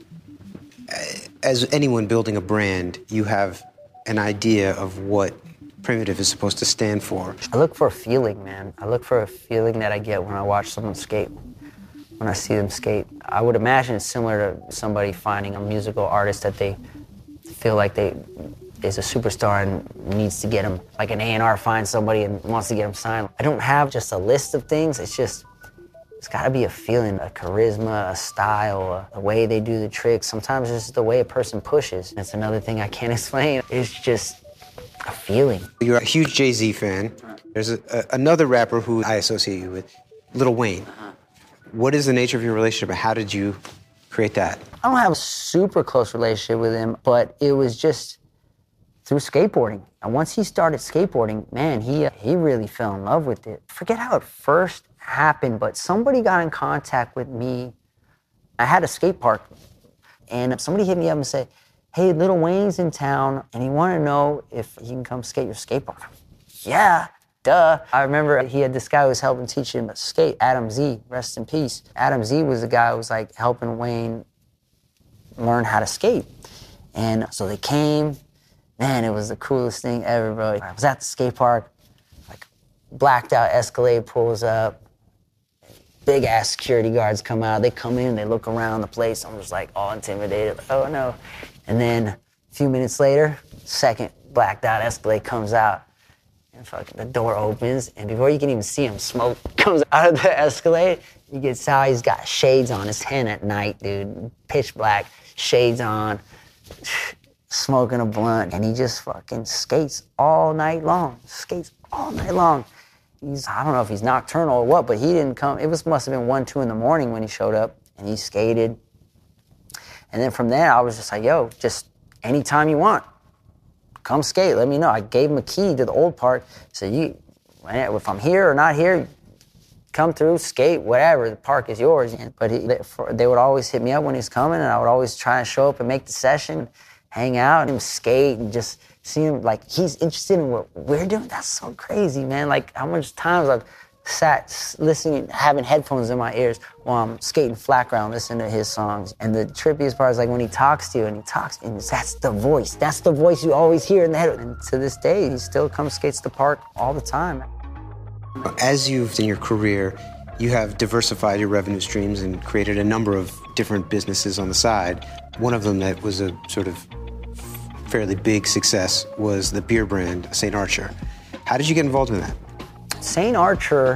as anyone building a brand, you have an idea of what Primitive is supposed to stand for. I look for a feeling, man. I look for a feeling that I get when I watch someone skate, when I see them skate. I would imagine it's similar to somebody finding a musical artist that they feel like they is a superstar and needs to get them, like an A and R finds somebody and wants to get them signed. I don't have just a list of things. It's just, it's gotta be a feeling, a charisma, a style, a, the way they do the tricks. Sometimes it's just the way a person pushes. That's another thing I can't explain. It's just a feeling. You're a huge Jay-Z fan. There's a, a, another rapper who I associate you with, Lil Wayne. Uh-huh. What is the nature of your relationship and how did you create that? I don't have a super close relationship with him, but it was just through skateboarding. And once he started skateboarding, man, he, uh, he really fell in love with it. I forget how it first happened, but somebody got in contact with me. I had a skate park, and somebody hit me up and said, hey, Lil Wayne's in town, and he wanted to know if he can come skate your skate park. Yeah, duh. I remember he had this guy who was helping teach him skate, Adam Z, rest in peace. Adam Z was the guy who was like helping Wayne learn how to skate. And so they came, man, it was the coolest thing ever, bro. I was at the skate park, like blacked out Escalade pulls up, big ass security guards come out, they come in, they look around the place, I'm just like all intimidated, like, oh no. And then a few minutes later, second blacked out Escalade comes out. And fucking the door opens, and before you can even see him, smoke comes out of the Escalade. He gets out, he's got shades on his hand at night, dude. Pitch black, shades on, smoking a blunt, and he just fucking skates all night long. Skates all night long. He's, I don't know if he's nocturnal or what, but he didn't come. It was must have been one, two in the morning when he showed up, and he skated. And then from there, I was just like, yo, just anytime you want, come skate, let me know. I gave him a key to the old park. So you, if I'm here or not here, come through, skate, whatever, the park is yours. But he, they would always hit me up when he's coming, and I would always try and show up and make the session, hang out, and skate, and just see him, like, he's interested in what we're doing. That's so crazy, man. Like, how much times I've sat listening, having headphones in my ears while I'm skating flat ground, listening to his songs. And the trippiest part is like when he talks to you and he talks, and that's the voice. That's the voice you always hear in the head. And to this day, he still comes skates the park all the time. As you've, in your career, you have diversified your revenue streams and created a number of different businesses on the side. One of them that was a sort of fairly big success was the beer brand, Saint Archer. How did you get involved in that? Saint Archer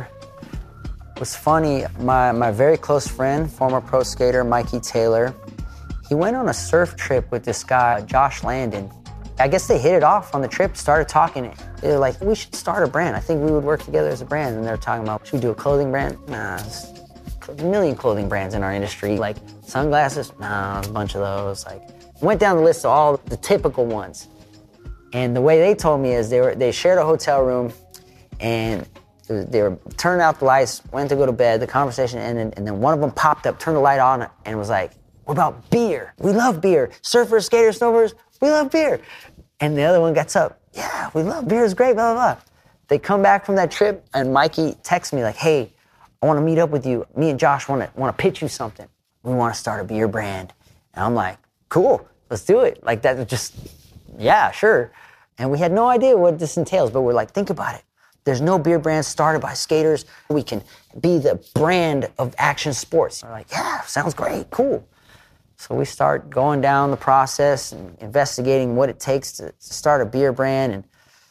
was funny. My, my very close friend, former pro skater Mikey Taylor, he went on a surf trip with this guy, Josh Landon. I guess they hit it off on the trip, started talking. They were like, we should start a brand. I think we would work together as a brand. And they're talking about, should we do a clothing brand? Nah, there's a million clothing brands in our industry. Like sunglasses? Nah, a bunch of those. Like, went down the list of all the typical ones. And the way they told me is they were they shared a hotel room, and they were turning out the lights, went to go to bed, the conversation ended, and then one of them popped up, turned the light on, and was like, what about beer? We love beer. Surfers, skaters, snowboarders, we love beer. And the other one gets up, yeah, we love beer, it's great, blah, blah, blah. They come back from that trip, and Mikey texts me like, hey, I want to meet up with you. Me and Josh want to want to pitch you something. We want to start a beer brand. And I'm like, cool, let's do it. Like that was just, yeah, sure. And we had no idea what this entails, but we're like, think about it. There's no beer brand started by skaters. We can be the brand of action sports. We're like, yeah, sounds great, cool. So we start going down the process and investigating what it takes to start a beer brand. And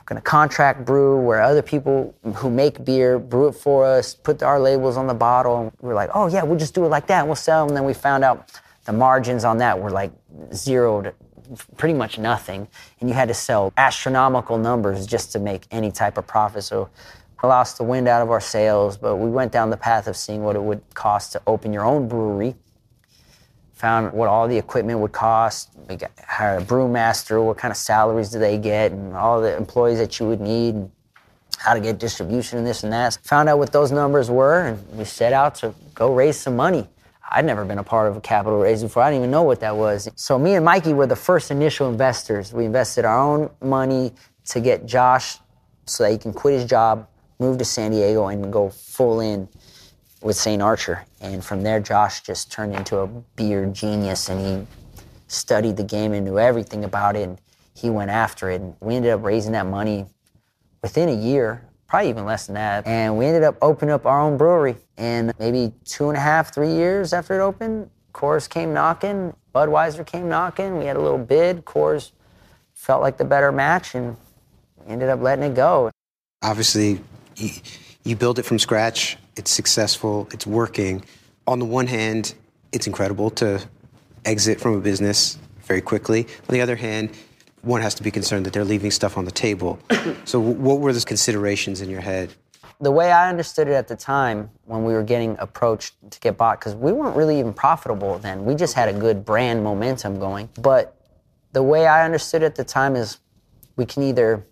we're going to contract brew where other people who make beer brew it for us, put our labels on the bottle. And we were like, oh yeah, we'll just do it like that and we'll sell them. And then we found out the margins on that were like zero to pretty much nothing. And you had to sell astronomical numbers just to make any type of profit. So we lost the wind out of our sails, but we went down the path of seeing what it would cost to open your own brewery. Found what all the equipment would cost. We got, hired a brewmaster, what kind of salaries do they get, and all the employees that you would need, and how to get distribution and this and that. Found out what those numbers were, and we set out to go raise some money. I'd never been a part of a capital raise before. I didn't even know what that was. So me and Mikey were the first initial investors. We invested our own money to get Josh so that he can quit his job, move to San Diego, and go full in with Saint Archer. And from there, Josh just turned into a beer genius, and he studied the game and knew everything about it, and he went after it. And we ended up raising that money within a year, probably even less than that. And we ended up opening up our own brewery. And maybe two and a half, three years after it opened, Coors came knocking, Budweiser came knocking. We had a little bid. Coors felt like the better match, and we ended up letting it go. Obviously, you, you build it from scratch. It's successful. It's working. On the one hand, it's incredible to exit from a business very quickly. On the other hand, one has to be concerned that they're leaving stuff on the table. So what were the considerations in your head? The way I understood it at the time when we were getting approached to get bought, because we weren't really even profitable then. We just had a good brand momentum going. But the way I understood it at the time is we can either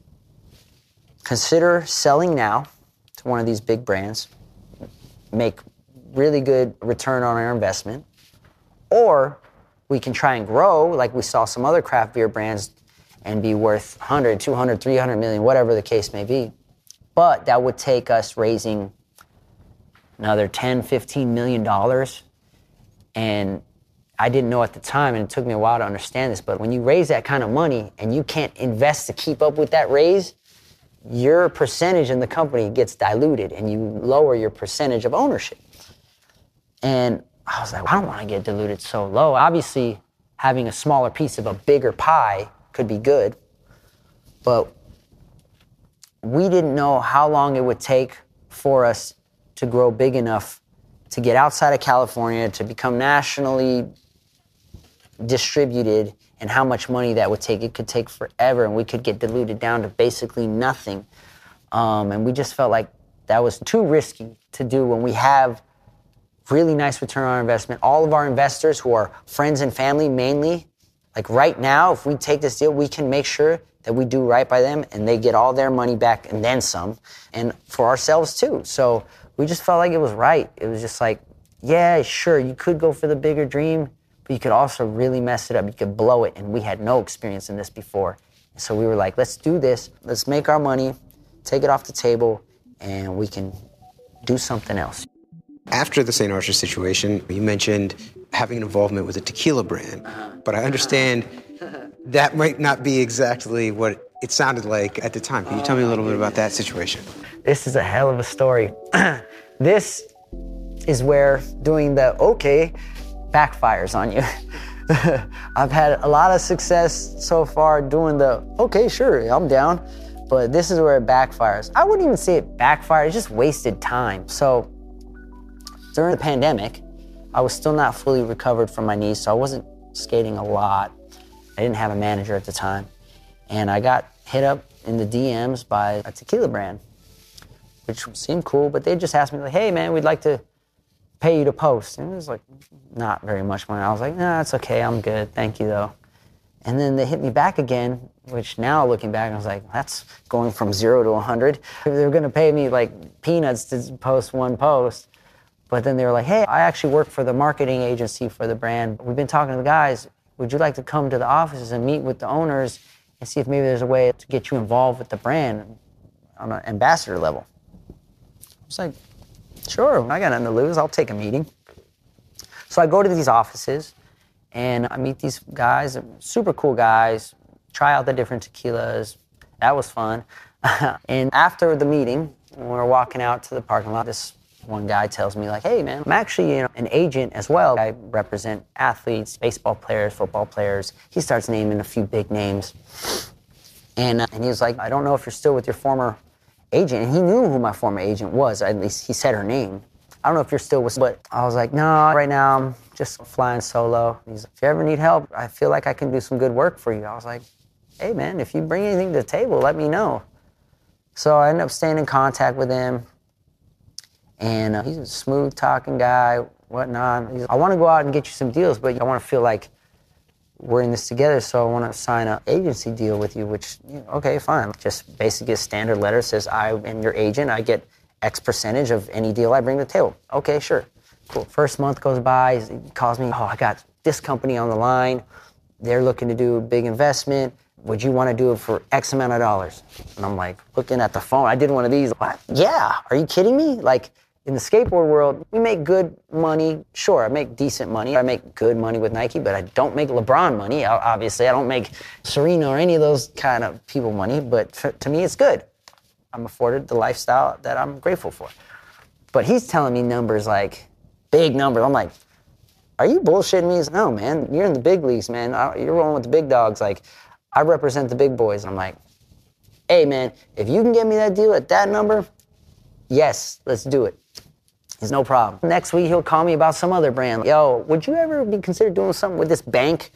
consider selling now to one of these big brands, make really good return on our investment, or we can try and grow like we saw some other craft beer brands and be worth one hundred, two hundred, three hundred million, whatever the case may be. But that would take us raising another ten, fifteen million dollars. And I didn't know at the time, and it took me a while to understand this, but when you raise that kind of money and you can't invest to keep up with that raise, your percentage in the company gets diluted and you lower your percentage of ownership. And I was like, I don't want to get diluted so low. Obviously, having a smaller piece of a bigger pie could be good, but we didn't know how long it would take for us to grow big enough to get outside of California, to become nationally distributed, and how much money that would take. It could take forever, and we could get diluted down to basically nothing. Um, and we just felt like that was too risky to do when we have really nice return on our investment. All of our investors, who are friends and family mainly, like right now, if we take this deal, we can make sure that we do right by them and they get all their money back and then some, and for ourselves too. So we just felt like it was right. It was just like, yeah, sure, you could go for the bigger dream, but you could also really mess it up. You could blow it, and we had no experience in this before. So we were like, let's do this. Let's make our money, take it off the table, and we can do something else. After the Saint Archer situation, you mentioned having an involvement with a tequila brand, but I understand that might not be exactly what it sounded like at the time. Can you tell me a little bit about that situation? This is a hell of a story. This is where doing the okay backfires on you. I've had a lot of success so far doing the okay, sure, I'm down, but this is where it backfires. I wouldn't even say it backfired, it just wasted time. So during the pandemic, I was still not fully recovered from my knees, so I wasn't skating a lot. I didn't have a manager at the time. And I got hit up in the D Ms by a tequila brand, which seemed cool, but they just asked me, like, hey, man, we'd like to pay you to post. And it was like, not very much money. I was like, nah, it's okay, I'm good, thank you, though. And then they hit me back again, which now looking back, I was like, that's going from zero to one hundred. They were gonna pay me like peanuts to post one post. But then they were like, hey, I actually work for the marketing agency for the brand. We've been talking to the guys. Would you like to come to the offices and meet with the owners and see if maybe there's a way to get you involved with the brand on an ambassador level? I was like, sure, I got nothing to lose. I'll take a meeting. So I go to these offices and I meet these guys, super cool guys, try out the different tequilas. That was fun. And after the meeting, when we were walking out to the parking lot, this one guy tells me, like, hey, man, I'm actually, you know, an agent as well. I represent athletes, baseball players, football players. He starts naming a few big names. And, uh, and he was like, I don't know if you're still with your former agent. And he knew who my former agent was. At least he said her name. I don't know if you're still with, but I was like, no, right now I'm just flying solo. He's like, if you ever need help, I feel like I can do some good work for you. I was like, hey man, if you bring anything to the table, let me know. So I ended up staying in contact with him. And uh, he's a smooth talking guy, whatnot. He's, I want to go out and get you some deals, but I want to feel like we're in this together, so I want to sign an agency deal with you, which, you know, okay, fine. Just basically a standard letter says I am your agent. I get X percentage of any deal I bring to the table. Okay, sure, cool. First month goes by, he calls me, oh, I got this company on the line. They're looking to do a big investment. Would you want to do it for X amount of dollars? And I'm like, looking at the phone, I did one of these. What? Yeah, are you kidding me? Like, in the skateboard world, we make good money. Sure, I make decent money. I make good money with Nike, but I don't make LeBron money. Obviously, I don't make Serena or any of those kind of people money, but for, to me, it's good. I'm afforded the lifestyle that I'm grateful for. But he's telling me numbers like, big numbers. I'm like, are you bullshitting me? He's, no, man, you're in the big leagues, man. You're rolling with the big dogs. Like, I represent the big boys. I'm like, hey, man, if you can get me that deal at that number, yes, let's do it. It's no problem. Next week, he'll call me about some other brand. Yo, would you ever be considered doing something with this bank?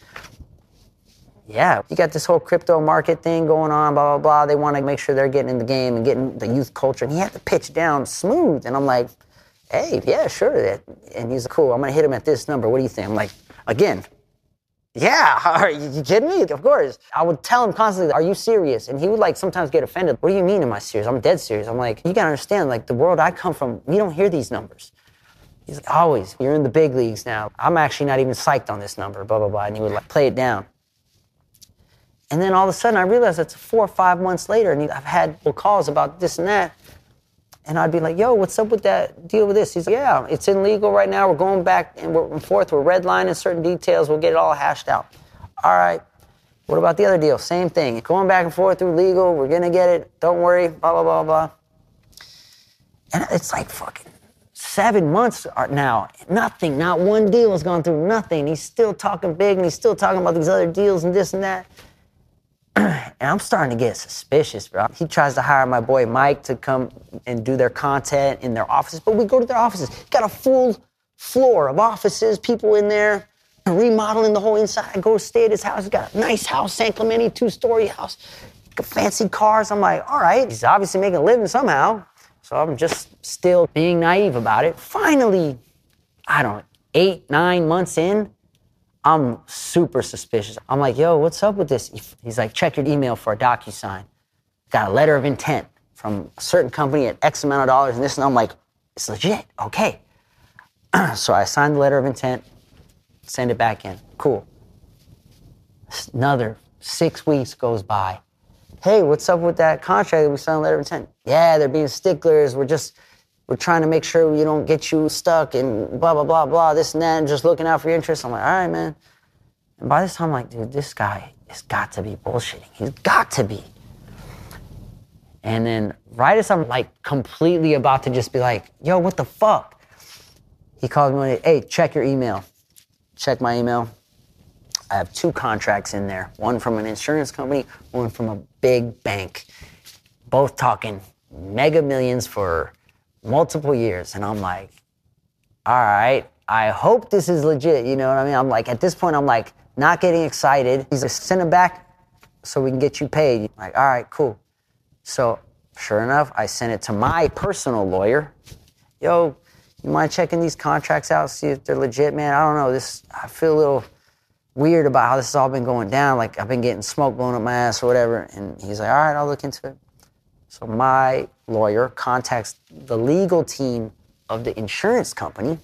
Yeah, you got this whole crypto market thing going on, blah, blah, blah. They want to make sure they're getting in the game and getting the youth culture. And he had to pitch down smooth. And I'm like, hey, yeah, sure. And he's like, cool, I'm going to hit him at this number. What do you think? I'm like, again, yeah, are you kidding me? Of course. I would tell him constantly, are you serious? And he would like sometimes get offended. What do you mean am I serious? I'm dead serious. I'm like, you gotta understand, like the world I come from, we don't hear these numbers. He's like, always, you're in the big leagues now. I'm actually not even psyched on this number, blah, blah, blah. And he would like play it down. And then all of a sudden I realized it's four or five months later and I've had calls about this and that. And I'd be like, yo, what's up with that deal with this? He's like, yeah, it's in legal right now. We're going back and we're forth. We're redlining certain details. We'll get it all hashed out. All right. What about the other deal? Same thing. Going back and forth through legal. We're going to get it. Don't worry. Blah, blah, blah, blah. And it's like fucking seven months now. Nothing. Not one deal has gone through. Nothing. He's still talking big and he's still talking about these other deals and this and that. And I'm starting to get suspicious, bro. He tries to hire my boy Mike to come and do their content in their offices, but we go to their offices. Got a full floor of offices, people in there, remodeling the whole inside. I go stay at his house. He's got a nice house, San Clemente, two-story house, fancy cars. I'm like, all right, he's obviously making a living somehow. So I'm just still being naive about it. Finally, I don't know, eight, nine months in, I'm super suspicious. I'm like, yo, what's up with this? He's like, check your email for a DocuSign. Got a letter of intent from a certain company at X amount of dollars and this, and I'm like, it's legit, okay. So I signed the letter of intent, send it back in, cool. Another six weeks goes by. Hey, what's up with that contract that we signed a letter of intent? Yeah, they're being sticklers. We're just, we're trying to make sure we don't get you stuck and blah, blah, blah, blah, this and that, and just looking out for your interests. I'm like, all right, man. And by this time, I'm like, dude, this guy has got to be bullshitting. He's got to be. And then right as I'm like completely about to just be like, yo, what the fuck? He calls me one day, hey, check your email. Check my email. I have two contracts in there. One from an insurance company, one from a big bank. Both talking mega millions for multiple years. And I'm like, all right, I hope this is legit. You know what I mean? I'm like, at this point, I'm like not getting excited. He's like, send it back so we can get you paid. I'm like, all right, cool. So sure enough, I sent it to my personal lawyer. Yo, you mind checking these contracts out, see if they're legit, man? I don't know, this, I feel a little weird about how this has all been going down. Like I've been getting smoke blown up my ass or whatever. And he's like, all right, I'll look into it. So my lawyer contacts the legal team of the insurance company.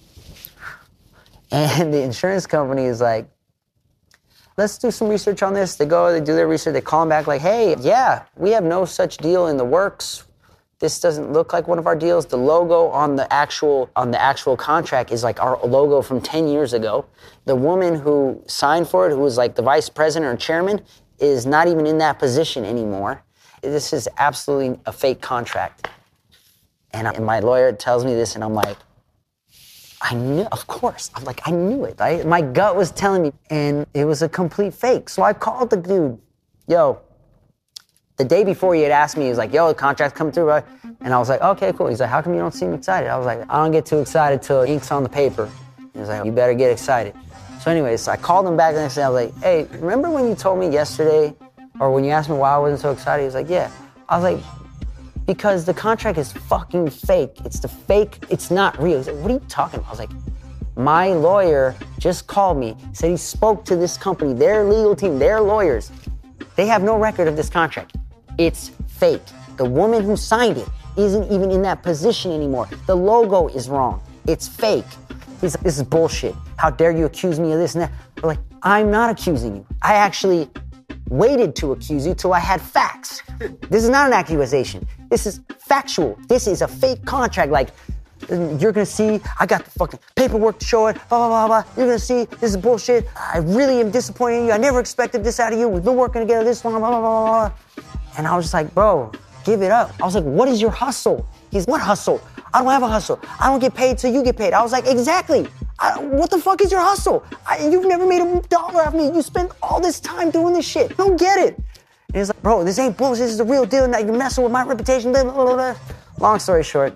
And the insurance company is like, let's do some research on this. They go, they do their research, they call him back like, hey, yeah, we have no such deal in the works. This doesn't look like one of our deals. The logo on the actual on the actual contract is like our logo from ten years ago. The woman who signed for it, who was like the vice president or chairman, is not even in that position anymore. This is absolutely a fake contract. And, I, and my lawyer tells me this, and I'm like, I knew, of course. I'm like, I knew it. I, my gut was telling me, and it was a complete fake. So I called the dude, yo, The day before he had asked me, he was like, yo, the contract's coming through, right? And I was like, okay, cool. He's like, how come you don't seem excited? I was like, I don't get too excited till ink's on the paper. He was like, you better get excited. So anyways, so I called him back the next day. I was like, hey, remember when you told me yesterday, or when you asked me why I wasn't so excited? He was like, yeah. I was like, because the contract is fucking fake. It's the fake, it's not real. He's like, what are you talking about? I was like, my lawyer just called me, said he spoke to this company, their legal team, their lawyers. They have no record of this contract. It's fake. The woman who signed it isn't even in that position anymore. The logo is wrong. It's fake. He's like, this is bullshit. How dare you accuse me of this and that? We're like, I'm not accusing you. I actually waited to accuse you till I had facts. This is not an accusation. This is factual. This is a fake contract. Like, you're gonna see, I got the fucking paperwork to show it, blah, blah, blah, blah. You're gonna see, this is bullshit. I really am disappointed in you. I never expected this out of you. We've been working together this long, blah, blah, blah, blah. And I was just like, bro, give it up. I was like, what is your hustle? He's, what hustle? I don't have a hustle. I don't get paid till you get paid. I was like, exactly. I, what the fuck is your hustle? I, you've never made a dollar off me. You spent all this time doing this shit. Don't get it. And he's like, bro, this ain't bullshit. This is the real deal. Now you're messing with my reputation. Blah, blah, blah, blah. Long story short,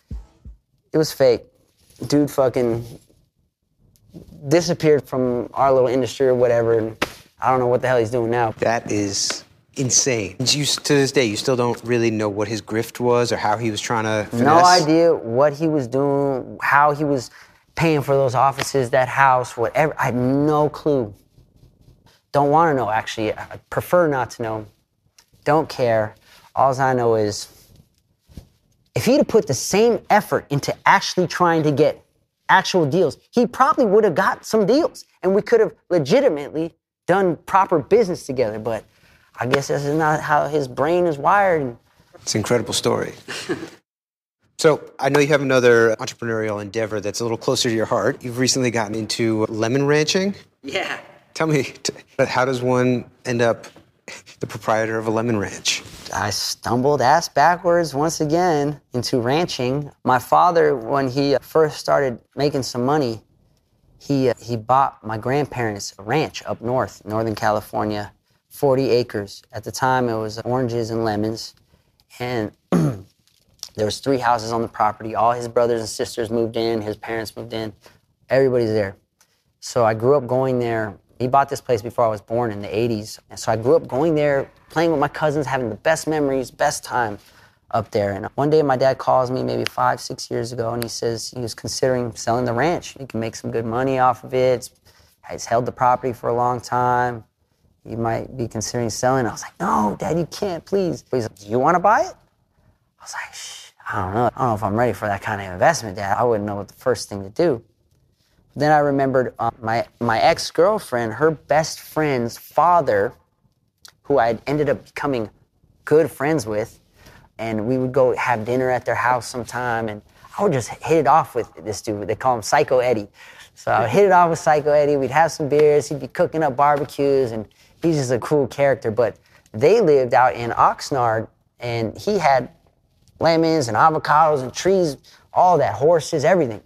it was fake. Dude fucking disappeared from our little industry or whatever. And I don't know what the hell he's doing now. That is insane. You, to this day, you still don't really know what his grift was or how he was trying to finesse? No idea what he was doing, how he was paying for those offices, that house, whatever. I had no clue. Don't want to know, actually. I prefer not to know. Don't care. All I know is, if he'd have put the same effort into actually trying to get actual deals, he probably would have got some deals, and we could have legitimately done proper business together. But I guess this is not how his brain is wired. It's an incredible story. So I know you have another entrepreneurial endeavor that's a little closer to your heart. You've recently gotten into lemon ranching. Yeah. Tell me, how does one end up the proprietor of a lemon ranch? I stumbled ass backwards once again into ranching. My father, when he first started making some money, he, he bought my grandparents a ranch up north, Northern California, forty acres. At the time, it was oranges and lemons. And there was three houses on the property. All his brothers and sisters moved in. His parents moved in. Everybody's there. So I grew up going there. He bought this place before I was born in the eighties. And so I grew up going there, playing with my cousins, having the best memories, best time up there. And one day my dad calls me maybe five, six years ago, and he says he was considering selling the ranch. He can make some good money off of it. He's held the property for a long time. You might be considering selling. I was like, no, Dad, you can't, please. He's like, do you want to buy it? I was like, shh, I don't know. I don't know if I'm ready for that kind of investment, Dad. I wouldn't know what the first thing to do. Then I remembered uh, my, my ex-girlfriend, her best friend's father, who I ended up becoming good friends with, and we would go have dinner at their house sometime, and I would just hit it off with this dude. They call him Psycho Eddie. So I would hit it off with Psycho Eddie. We'd have some beers. He'd be cooking up barbecues, and he's just a cool character. But they lived out in Oxnard, and he had lemons and avocados and trees, all that, horses, everything.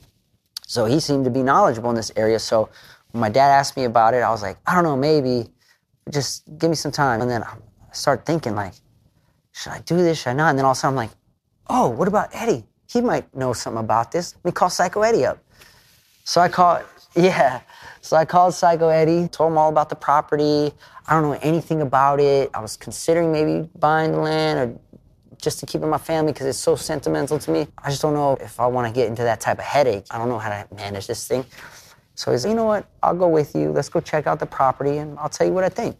So he seemed to be knowledgeable in this area. So when my dad asked me about it, I was like, I don't know, maybe. Just give me some time. And then I started thinking, like, should I do this? Should I not? And then all of a sudden I'm like, oh, what about Eddie? He might know something about this. Let me call Psycho Eddie up. So I called, yeah. So I called Psycho Eddie, told him all about the property. I don't know anything about it. I was considering maybe buying the land or just to keep in my family because it's so sentimental to me. I just don't know if I want to get into that type of headache. I don't know how to manage this thing. So he's like, you know what? I'll go with you. Let's go check out the property and I'll tell you what I think.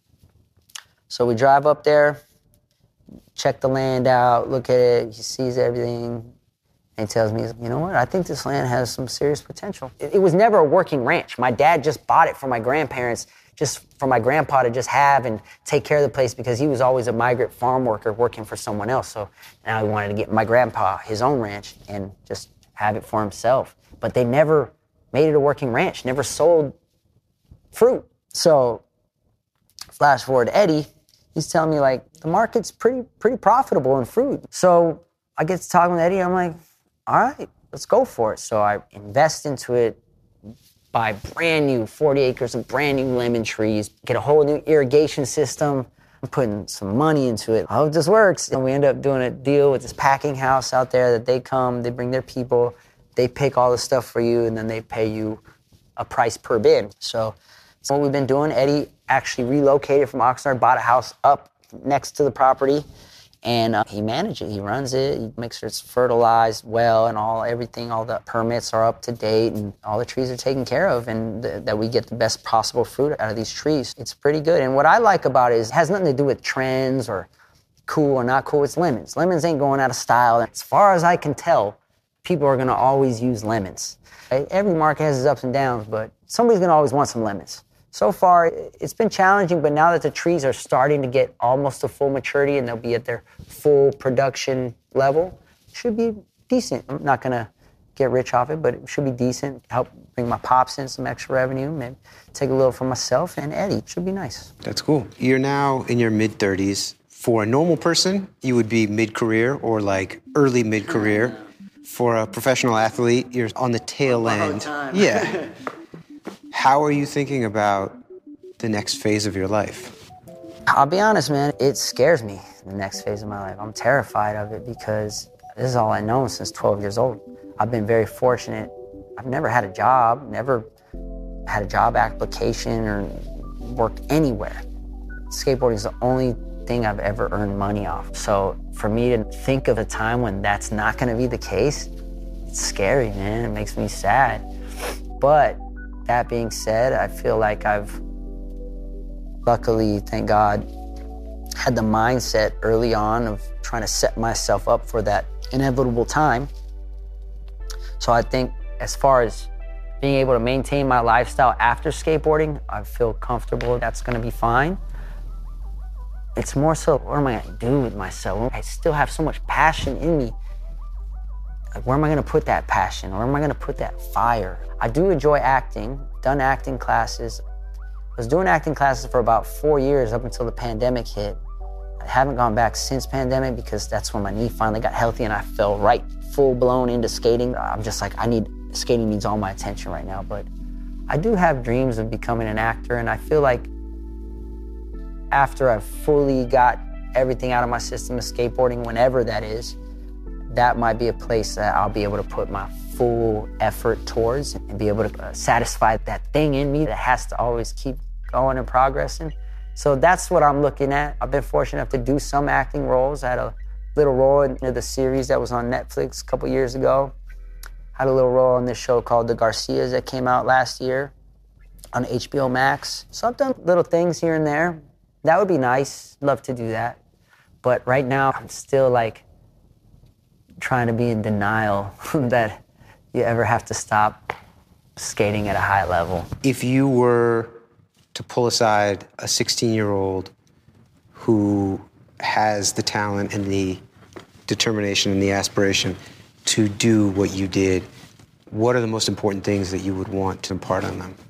So we drive up there, check the land out, look at it. He sees everything. And he tells me, you know what? I think this land has some serious potential. It, it was never a working ranch. My dad just bought it for my grandparents, just for my grandpa to just have and take care of the place because he was always a migrant farm worker working for someone else. So now he wanted to get my grandpa his own ranch and just have it for himself. But they never made it a working ranch, never sold fruit. So flash forward to Eddie, he's telling me like, the market's pretty pretty profitable in fruit. So I get to talking with Eddie, I'm like, all right, let's go for it. So I invest into it, buy brand new forty acres of brand new lemon trees, get a whole new irrigation system. I'm putting some money into it. I hope this works. And we end up doing a deal with this packing house out there that they come, they bring their people, they pick all the stuff for you, and then they pay you a price per bin. So that's what we've been doing. Eddie actually relocated from Oxnard, bought a house up next to the property, and uh, he manages it. He runs it. He makes sure it's fertilized well, and all everything, all the permits are up to date, and all the trees are taken care of, and th- that we get the best possible fruit out of these trees. It's pretty good. And what I like about it is it has nothing to do with trends or cool or not cool. It's lemons. Lemons ain't going out of style. As far as I can tell, people are going to always use lemons. Right? Every market has its ups and downs, but somebody's going to always want some lemons. So far, it's been challenging, but now that the trees are starting to get almost to full maturity and they'll be at their full production level, it should be decent. I'm not going to get rich off it, but it should be decent. Help bring my pops in some extra revenue, maybe take a little for myself and Eddie. It should be nice. That's cool. You're now in your mid-thirties. For a normal person, you would be mid-career or like early mid-career. For a professional athlete, you're on the tail end. Yeah. How are you thinking about the next phase of your life? I'll be honest, man, it scares me, the next phase of my life. I'm terrified of it because this is all I've known since twelve years old. I've been very fortunate. I've never had a job, never had a job application or worked anywhere. Skateboarding is the only thing I've ever earned money off. So for me to think of a time when that's not gonna be the case, it's scary, man. It makes me sad. But that being said, I feel like I've, luckily, thank God, had the mindset early on of trying to set myself up for that inevitable time. So I think as far as being able to maintain my lifestyle after skateboarding, I feel comfortable that's gonna be fine. It's more so, what am I gonna do with myself? I still have so much passion in me. Like, where am I gonna put that passion? Where am I gonna put that fire? I do enjoy acting, done acting classes. I was doing acting classes for about four years up until the pandemic hit. I haven't gone back since pandemic because that's when my knee finally got healthy and I fell right full blown into skating. I'm just like, I need, skating needs all my attention right now. But I do have dreams of becoming an actor, and I feel like after I've fully got everything out of my system of skateboarding, whenever that is, that might be a place that I'll be able to put my full effort towards and be able to uh, satisfy that thing in me that has to always keep going and progressing. So that's what I'm looking at. I've been fortunate enough to do some acting roles. I had a little role in the series that was on Netflix a couple years ago. I had a little role in this show called The Garcias that came out last year on H B O Max. So I've done little things here and there. That would be nice. Love to do that. But right now, I'm still like trying to be in denial that you ever have to stop skating at a high level. If you were to pull aside a sixteen-year-old who has the talent and the determination and the aspiration to do what you did, what are the most important things that you would want to impart on them?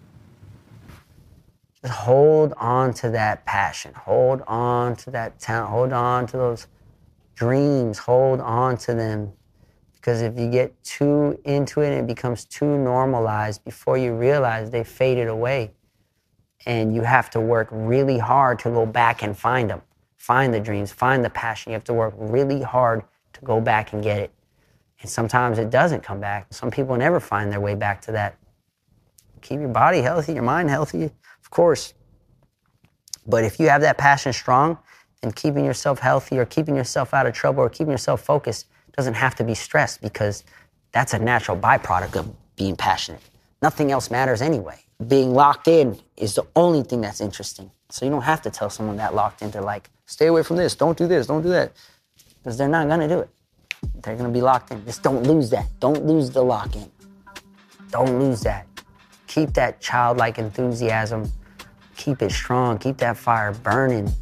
Just hold on to that passion. Hold on to that talent. Hold on to those dreams. Hold on to them. Because if you get too into it and it becomes too normalized, before you realize they faded away. And you have to work really hard to go back and find them. Find the dreams, find the passion. You have to work really hard to go back and get it. And sometimes it doesn't come back. Some people never find their way back to that. Keep your body healthy, your mind healthy, of course. But if you have that passion strong, then keeping yourself healthy or keeping yourself out of trouble or keeping yourself focused doesn't have to be stressed, because that's a natural byproduct of being passionate. Nothing else matters anyway. Being locked in is the only thing that's interesting. So you don't have to tell someone that locked in to like, stay away from this, don't do this, don't do that. Because they're not gonna do it. They're gonna be locked in. Just don't lose that. Don't lose the lock in. Don't lose that. Keep that childlike enthusiasm. Keep it strong. Keep that fire burning.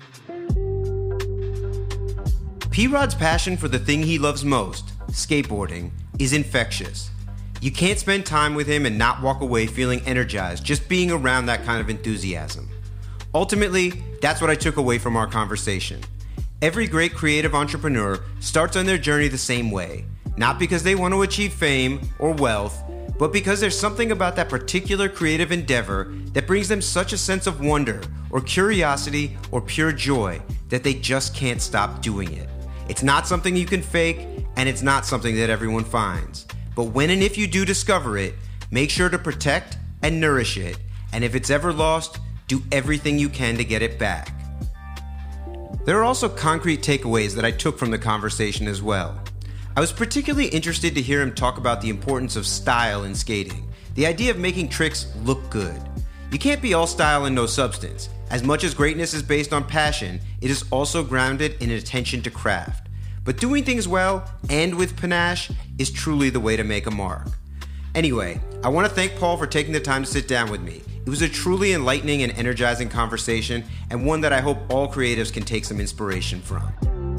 P-Rod's passion for the thing he loves most, skateboarding, is infectious. You can't spend time with him and not walk away feeling energized just being around that kind of enthusiasm. Ultimately, that's what I took away from our conversation. Every great creative entrepreneur starts on their journey the same way, not because they want to achieve fame or wealth, but because there's something about that particular creative endeavor that brings them such a sense of wonder or curiosity or pure joy that they just can't stop doing it. It's not something you can fake, and it's not something that everyone finds. But when and if you do discover it, make sure to protect and nourish it, and if it's ever lost, do everything you can to get it back. There are also concrete takeaways that I took from the conversation as well. I was particularly interested to hear him talk about the importance of style in skating, the idea of making tricks look good. You can't be all style and no substance. As much as greatness is based on passion, it is also grounded in an attention to craft. But doing things well and with panache is truly the way to make a mark. Anyway, I want to thank Paul for taking the time to sit down with me. It was a truly enlightening and energizing conversation, and one that I hope all creatives can take some inspiration from.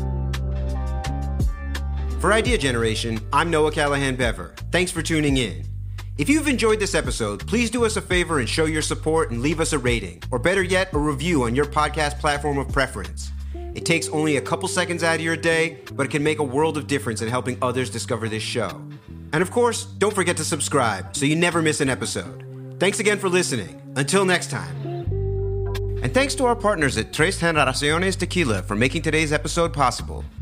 For Idea Generation, I'm Noah Callahan Bever. Thanks for tuning in. If you've enjoyed this episode, please do us a favor and show your support and leave us a rating, or better yet, a review on your podcast platform of preference. It takes only a couple seconds out of your day, but it can make a world of difference in helping others discover this show. And of course, don't forget to subscribe so you never miss an episode. Thanks again for listening. Until next time. And thanks to our partners at Tres Generaciones Tequila for making today's episode possible.